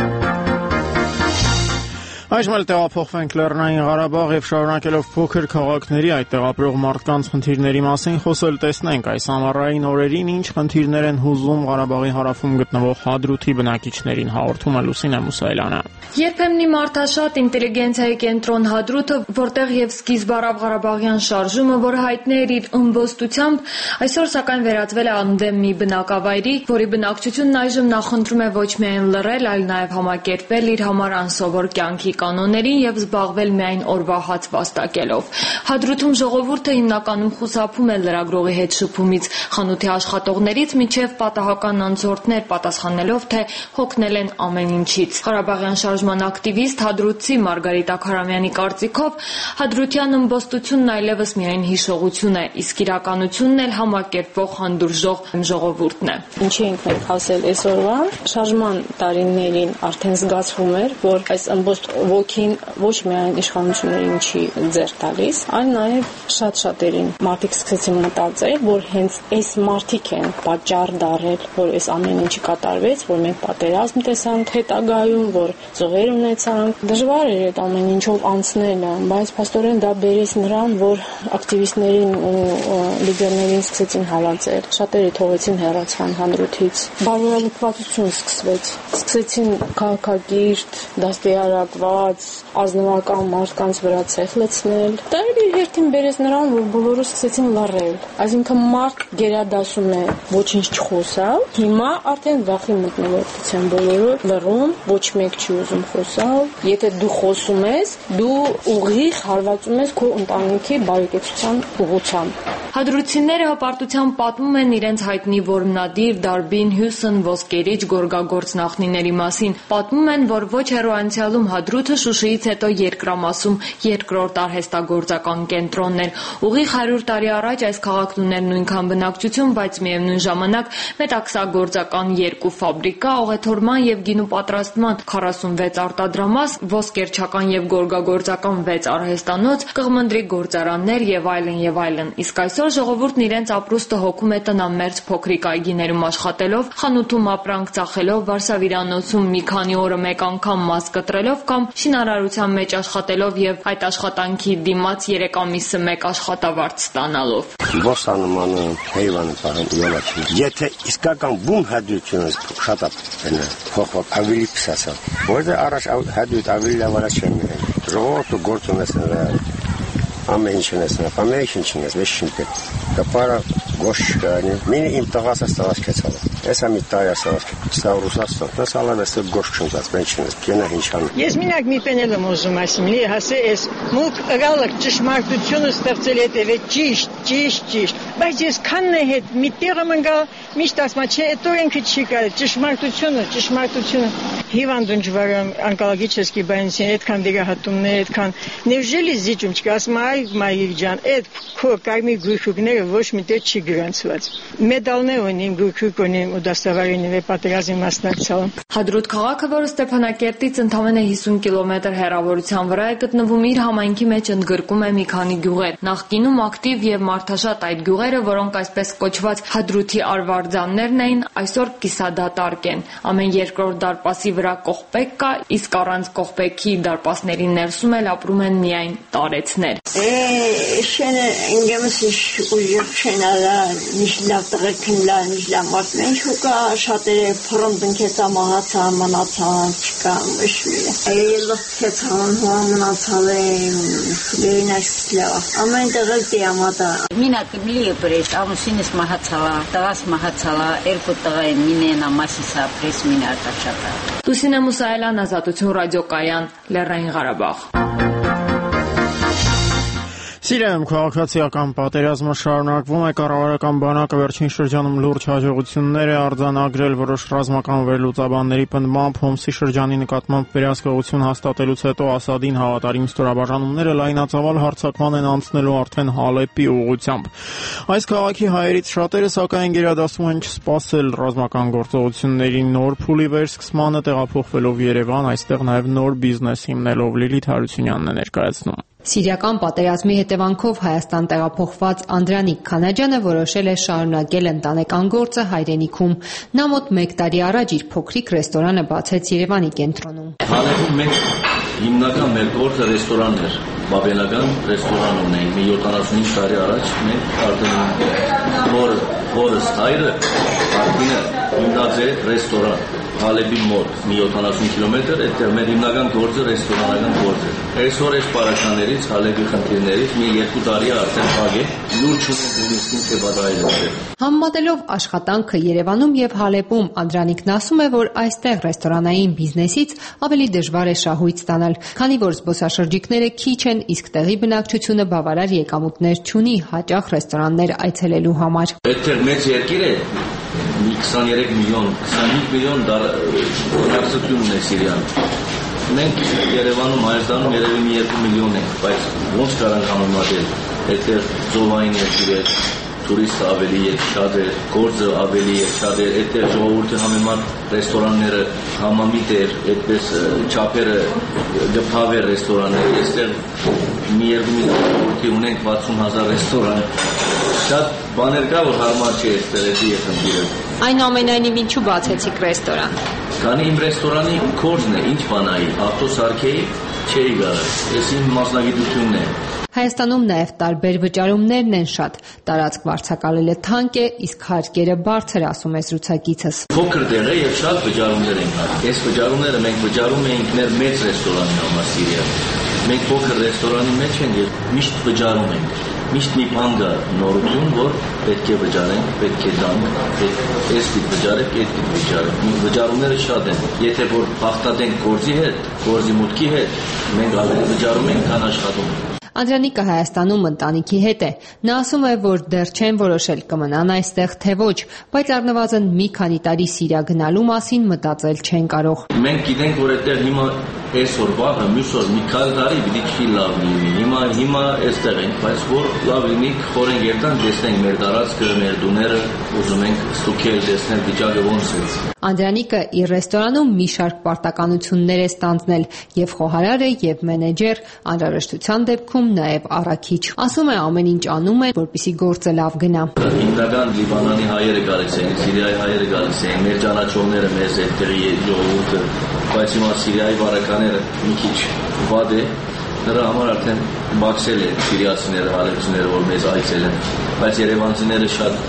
Այժմ էլ տեղափոխվենք Լեռնային Ղարաբաղ եւ շարունակելով փոքր քաղաքների այդ տեղապրող մարդկանց խնդիրների մասին խոսել տեսնենք այս ամառային օրերին ինչ խնդիրներ են հուզում Ղարաբաղի հարավում գտնվող Հադրութի բնակիչներին, հաղորդում է Լուսինե Մուսայելյանը։ Երբեմնի մարդաշատ ինտելիգենցիայի կենտրոն Հադրութը, որտեղ եւ սկիզբ առավ Ղարաբաղյան շարժումը, որը հայտնի էր իր ըմբոստությամբ, այսօր սակայն վերածվել է անդեմ մի բնակավայրի, որի բնակչությունն այժմ նախընտրում է ոչ միայն լռել, այլ նաեւ համակերպել իր համար անսովոր կյանքի կանոններին եւ զբաղվել միայն օրվա հաց վաստակելով։ Հադրութում ժողովուրդը հիմնականում խուսափում է լրագրողի հետ շփումից, խանութի աշխատողներից մինչեւ պատահական անձորդներ պատասխանելով, թե հոգնել են ամեն ինչից։ Ղարաբաղյան շարժման ակտիվիստ Հադրութցի Մարգարիտա Քարամյանի կարծիքով հադրության ըմբոստությունն այլևս միայն հիշողություն է, իսկ իրականությունն էլ համակերպող հանդուրժող ժողովուրդն է։ Ինչի ենք մենք ասել այսօրվան շարժման տարիներին արդեն զգացվում էր, որ այս ըմբոստ ոգին ոչ միայն իշխանություններին չի ձեռք տալիս, այլ նաև շատ-շատերին մարդիկ սկսեցին մտածել, որ հենց այս մարդիկ են պատճառ դարել, որ այս ամեն ինչի կատարվեց, որ մենք պատերազմ տեսանք հետագայում, որ զոհեր ունեցանք։ Դժվար էր այդ ամեն ինչով անցնելը, բայց փաստորեն դա բերեց նրան, որ ակտիվիստներին ու լիդերներին սկսեցին հալածել։ Շատերը թողեցին հեռացան Հադրութից։ Բարոյալքվածություն սկսվեց։ Սկսեցին քաղաքագիրտ, դաստիարակված, ազնվական մարդկանց վրա ցեխ լցնել։ Դա իր հերթին բերեց նրան, որ բոլորը սկսեցին լռել։ Այսինքն մարդ գերադասում է ոչինչ չխոսալ։ Հիմա արդեն վախի մտնոլորտից են բոլորը լռում, ոչ մեկ չի ուզում խոսալ։ Եթե դու խոսում ես, դու ուղիղ հարվածում ես քո ընտանիքի բարեկեցության ուղղությամբ։ Հադրութցիները հպարտությամբ պատմում են իրենց հայտնի որմնադիր, դարբին, հյուսն, ոսկերիչ, գորգագործ նախնիների մասին։ Պատմում են, որ ոչ հեռու անցյալում Հադրութը Շուշիից հետո երկրամասում երկրորդ արհեստագործական կենտրոնն էր։ Ուղիղ 100 տարի առաջ այս քաղաքն ուներ նույնքան բնակչություն, բայց միևնույն ժամանակ մետաքսագործական 2 ֆաբրիկա, օղեթորման եւ գինու պատրաստման 46 արտադրամաս, ոսկերչական եւ գորգագործական 6 արհեստանոց, կղմնդրի գործարաններ եւ այլն եւ այլն։ Իսկ այսօր ժողովուրդն իրենց ապրուստը հոգում է տնամերձ փոքրիկ այգիներում աշխատելով, խանութում ապրանք ծախելով, վարսավիրանոցում մի քանի օրը մեկ անգամ մաս կտրելով կամ շինարարության մեջ աշխատելով եւ այդ աշխատանքի դիմաց 3 ամիսը մեկ աշխատավարձ ստանալով։ Ոսանմանը հեյվանը բարդ յոլաչի։ Եթե իսկական բում հադրությունը շատ է փոխված ավելի փսասա։ Որտեղ առաջ հադրուտ ավելի լավ առաջ են։ Ժողովուրդը գործ ունեցել ամեն ինչ ունեցել, ամեն ինչ ունեցել, ոչ շինք։ Կապարը գոշկանի, մինի իմ տղաս աստված կեցավ։ Ես ամի տարի աստված, ստա ռուսաստան, դա սալավ էս գոշ չունած, մենք չունես, կենա հինչան։ Ես մինակ մի պենել եմ ուզում ասիմ, լի հասե ես մուկ ըգալակ ճշմարտությունը ստեղծել հետև է ճիշտ, բայց ես քանն է հետ մի տեղը մնգա միշտ ասма չէ, էտո ենքը չի կարել, ճշմարտությունը հիվանդուն ջվարում անկալագիչեսկի բայնսին, այդքան դեգահատումներ, այդքան nevjeli զիջում չկա, ասма այ մայիկ ջան, այդ քո կարմի գույքուկները ոչ մի տեղ չի գրանցված։ Մեդալներ ունիմ, գույքուկ ունիմ ու դաստավարին է պատերազմի մասնակցել։ Հադրութ քաղաքը, որը Ստեփանակերտից ընդամենը 50 կիլոմետր հեռավորության վրա է գտնվում, իր համայնքի մեջ ընդգրկում է մի քանի գյուղեր։ Նախկինում ակտիվ եւ մարդաշատ այդ գյուղերը, որոնք այսպես կոչված Հադրութի արվարձաններն էին, այսօր կիսադատարկ են։ Ամեն երկրորդ դարպասի վրա կողպեկ կա, իսկ առանց կողպեքի դարպասների ներսում էլ ապրում են միայն տարեցներ։ Շենը ինգեմս ուժեղ շենալա, նիշլավ տղեկնլա, նիշլավ մարդն շուկա, շատերը փռում դնքեցա մահացա, մնացա, չկա, մշվի։ Այլոց քեցան մնացալ է, ամեն տեղը դիամատա։ Մինա կմլի պրես, ամուսինս մահացալա, տղաս մահացալա, երկու տղա են մինենա մասիսա պրես մինա արտաշատա։ Լուսինե Մուսայելյան, Ազատություն ռադիոկայան, Լեռնային Ղարաբաղ։ Սիրիայում քաղաքացիական պատերազմը շարունակվում է, կառավարական բանակը վերջին շրջանում լուրջ հաջողություններ է արձանագրել որոշ ռազմական վերլուծաբանների պնդմամբ Հոմսի շրջանի նկատմամբ վերահսկողություն հաստատելուց հետո Ասադին հավատարիմ ստորաբաժանումները լայնածավալ հարձակման են անցնելու արդեն Հալեպի ուղղությամբ։ Այս քաղաքի հայերից շատերը սակայն գերադասում են չսպասել ռազմական գործողությունների նոր փուլի վերսկսմանը, տեղափոխվելով Երևան, այստեղ նաև նոր բիզնես հիմնելով։ Լիլիթ Հարությունյանն է ներկայացնում։ Սիրիական պատերազմի հետևանքով Հայաստան տեղափոխված Անդրանիկ Քանաջյանը որոշել է շարունակել ընտանեկան գործը հայրենիքում։ Նա մոտ 1 տարի առաջ իր փոքրիկ ռեստորանը բացեց Երևանի կենտրոնում։ Հալեպում մենք հիմնական մեր գործը ռեստորանն էր, բաբելական ռեստորան ունենք։ Մի 75 տարի առաջ մենք արդեն հորս հայրը արդինը հիմնած է ռեստորան Հալեպի մոտ մի 70 կիլոմետր, այդտեղ մեր հիմնական գործը ռեստորանական գործ է։ Այսօր այս պարականերից, Հալեպի խնդիրներից մի 2 տարի արդեն փակ է, լուրջ ունենք դինիստին կեբադայել։ Համեմատելով աշխատանքը Երևանում եւ Հալեպում, Անդրանիկն ասում է, որ այստեղ ռեստորանային բիզնեսից ավելի դժվար է շահույթ ստանալ, քանի որ զբոսաշրջիկները քիչ են, իսկ տեղի բնակչությունը բավարար եկամուտներ չունի հաճախ ռեստորաններ այցելելու համար։ Այդտեղ մեծ երկիր է, մի 23 միլիոն, 25 միլիոն բնակչություն ունի Սիրիան։ Մենք Երևանում, Հայաստանում երևի մի 2 միլիոն ենք, բայց ոնց կարանք համեմատել, այդտեղ ծովային երկիր է, տուրիստը ավելի շատ է, գործը ավելի շատ է, այդտեղ ժողովուրդը համեմատ ռեստորանները համամիտ էր, այդպես չափերը գփավ էր ռեստորանները, այստեղ մի 2 միլիոն ժողովրդի ունենք 60,000 ռեստորան, շատ բաներ կա, որ հարմար չի այստեղ էդի է խնդիրը։ Այնուամենայնիվ ինչու բացեցիք ռեստորան։ Քանի իմ ռեստորանի կորձն է, ինչ բանայի, ավտոսարքեի չէի գալը, ես իմ մասնագիտությունն է։ Հայաստանում նաև տարբեր վճարումներն են շատ։ Տարածք վարձակալելը թանկ է, իսկ հարկերը բարձր, ասում է զրուցակիցս։ Փոքր տեղ է եւ շատ վճարումներ են կար։ Այս վճարումները մենք վճարում էինք մեր մեծ ռեստորանի համար Սիրիայում։ Մենք փոքր ռեստորանի մեջ ենք եւ միշտ վճարում ենք։ Միշտ մի բան կա նորություն, որ պետք է վճարենք, պետք է դանք, այս դիպ վճարեք, այդ դիպ վճարեք։ Վճարումները շատ են։ Եթե որ հաղթատենք գործի հետ, գործի մուտքի հետ, մենք ավելի վճարում ենք, քան աշխատում։ Անդրանիկը Հայաստանում ընտանիքի հետ է։ Նա ասում է, որ դեռ չեն որոշել կմնան այստեղ թե ոչ, բայց առնվազն մի քանի տարի Սիրիա գնալու մասին մտածել չեն կարող։ Մենք գիտենք, որ այդտեղ հիմա այսօր վաղը, մյուս օր մի քանի տարի պիտի չի լավ լինի։ Հիմա այստեղ ենք, բայց որ լավ լինի, խորեն երթանք, տեսնենք մեր տարածքը, մեր տուները, ուզում ենք ստուգել, տեսնել վիճակը ոնց է։ Անդրանիկը իր ռեստորանում մի շարք պարտականություններ է ստանձնել, եւ խոհարար է, եւ մենեջեր, անհրաժեշտության դեպքում նաև առաքիչ։ Ասում է ամեն ինչ անում է, որպեսզի գործը լավ գնա։ Հիմնական Լիբանանի հայերը գալիս են, Սիրիայի հայերը գալիս են, մեր ճանաչողները մեզ այդտեղի ժողովուրդը, բայց հիմա Սիրիայի բարակաները մի քիչ վատ է, նրա համար արդեն բացել է սիրիացիները, հալեպցիները, որ մեզ այցելեն, բայց երևանցիները շատ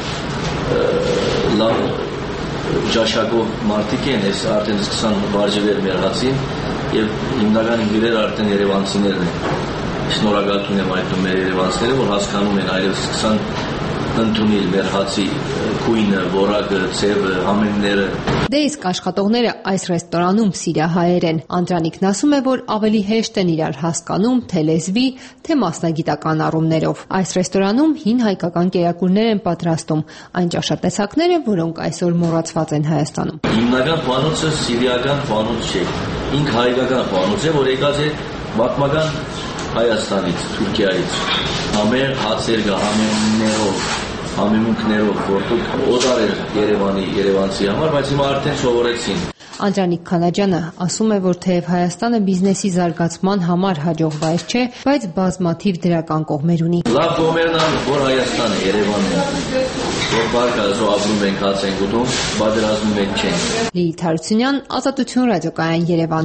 լավ ճաշակով մարդիկ են, այս արդեն սկսան վարժվել մեր հացին եւ հիմնական ինգրերը արդեն երևանցիներն են։ Շնորհակալություն եմ այդում մեր երևանցիները, որ հասկանում են այլևս սկսան ընդունել մեր հացի քույնը, որակը, ցևը, համենները։ Դե իսկ աշխատողները այս ռեստորանում սիրիահայեր են։ Անդրանիկն ասում է, որ ավելի հեշտ են իրար հասկանում թե լեզվի, թե մասնագիտական առումներով։ Այս ռեստորանում հին հայկական կերակուրներ են պատրաստում, այն ճաշատեսակները, որոնք այսօր մոռացված են Հայաստանում։ Հիմնական ֆանուսը սիրիական ֆանուս չէ։ Ինք հայկական ֆանուս է, որ եկած է պատմական Հայաստանից, Թուրքիայից, համեր հացեր կա, համեմունքներով, որտուք օտար էր երևանցի համար, բայց հիմա արդեն սովորեցին։ Անդրանիկ Քանաջյանը ասում է, որ թեև Հայաստանը բիզնեսի զարգացման համար հաջող վայր չէ, բայց բազմաթիվ դրական կողմեր ունի։ Լավ կողմերն են, որ Հայաստանը, Երևանն է։ որ բարգազո ապրում ենք, հաց ենք ուտում, պատերազմում ենք չենք։ Լիլիթ Հարությունյան, Ազատություն ռադիոկայան, Երևան։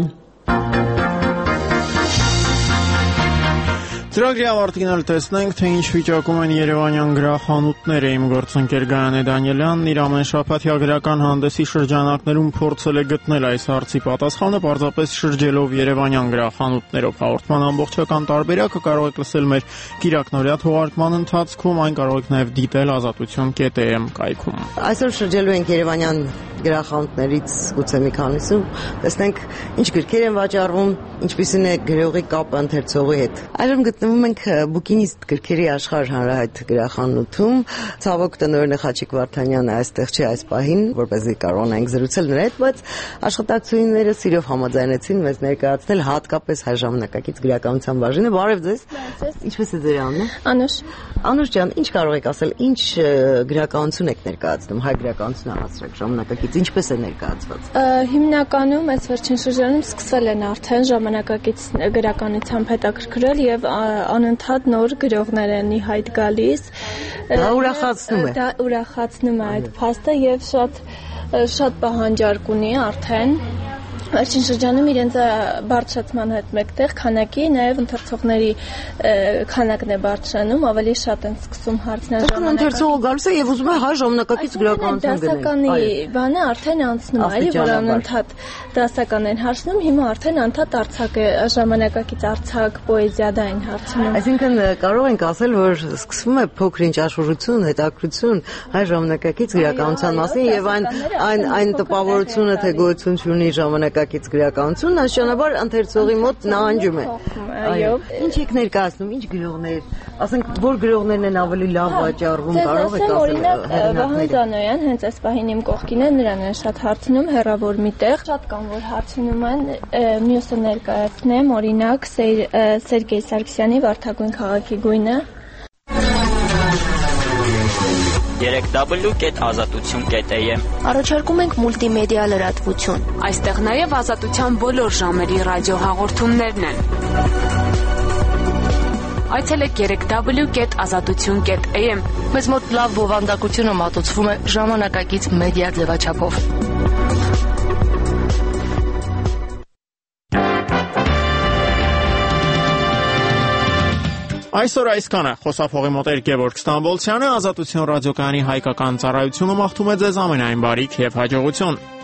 Ծրագրի ավարտին էլ տեսնենք, թե ինչ վիճակում են երևանյան գրախանութները։ Իմ գործընկեր Գայանե Դանիելյանն իր ամեն շաբաթյա գրական հանդեսի շրջանակներում փորձել է գտնել այս հարցի պատասխանը, պարզապես շրջելով երևանյան գրախանութներով։ Հաղորդման ամբողջական տարբերակը կարող եք լսել մեր կիրակնօրյա թողարկման ընթացքում, այն կարող եք նաև դիտել azatutyon.am կայքում։ Այսօր շրջելու ենք երևանյան գրախանութներից գուցե մի քանիսում, տեսնենք ինչ գրքեր են վաճառվում, ինչպիսին է գրողի կապը ընթերցողի հետ։ Այժմ գտնվում ենք Բուկինիստ գրքերի աշխարհ հանրահայտ գրախանութում։ Ցավոք տնօրենը Խաչիկ Վարդանյանը այստեղ չի այս պահին, որպեսզի կարողանանք զրուցել նրա հետ, բայց աշխատակցությունները սիրով համաձայնեցին մեզ ներկայացնել հատկապես հայ ժամանակակից գրականության բաժինը։ Բարև ձեզ։ Ինչպես է ձեր անունը։ Անուշ։ Անուշ ջան, ինչ կարող եք ասել, ինչ գրականություն եք ներկայացնում, հայ գրականությունը հասարակ ժամանակակից ինչպես է ներկայացված։ Հիմնականում այս վերջին շրջանում սկսվել են արդեն ժամանակակից գրականությամբ հետաքրքրել եւ անընդհատ նոր գրողներ են ի հայտ գալիս։ Դա ուրախացնում է։ Դա ուրախացնում է այդ փաստը եւ շատ պահանջարկ ունի արդեն։ Վերջին շրջանում իրենց բարձրացման հետ մեկտեղ քանակի նաև ընթերցողների քանակն է բարձրանում, ավելի շատ են սկսում հարցնել ժամանակակից։ Ընթերցողը գալիս է եւ ուզում է հայ ժամանակակից գրականություն գնել։ Դասականի բանը արդեն անցնում է, որ անընդհատ դասական են հարցնում, հիմա արդեն անդադ արձակ է, ժամանակակից արձակ, պոեզիա դա են հարցնում։ Այսինքն կարող ենք ասել, որ սկսվում է փոքր-ինչ աշխուժություն, հետաքրքրություն հայ ժամանակակից գրականության մասին եւ այն տպավորությունը, թե գոյություն ունի ժամանակակից գրականություն, նշանաբար ընթերցողի մոտ նահանջում է։ Այո։ Ինչ եք ներկայացնում, ինչ գրողներ, ասենք, որ գրողներն են ավելի լավ վաճառվում, կարող եք ասել։ Օրինակ Վահան Զանոյան հենց այս պահին իմ կողքին է, նրան են շատ հարցնում, հեռավոր միտեղ, շատ կան որ հարցնում են, մյուսը ներկայացնեմ, օրինակ Սերգեյ Սարգսյանի Վարդագույն քաղաքի գույնը։ www.azatutyon.am Առաջարկում ենք մուլտիմեդիա լրատվություն։ Այստեղ նաև ազատության բոլոր ժամերի ռադիոհաղորդումներն են։ Այցելեք www.azatutyon.am Մեզ մոտ լավ բովանդակությունը մատուցվում է ժամանակակից մեդիա ձևաչափով։ Այսօր այսքանը, խոսափողի մոտ Գևորգ Ստամբոլցյանը, Ազատություն ռադիոկայանի հայկական ծառայությունը մաղթում է ձեզ ամենայն բարիք եւ հաջողություն։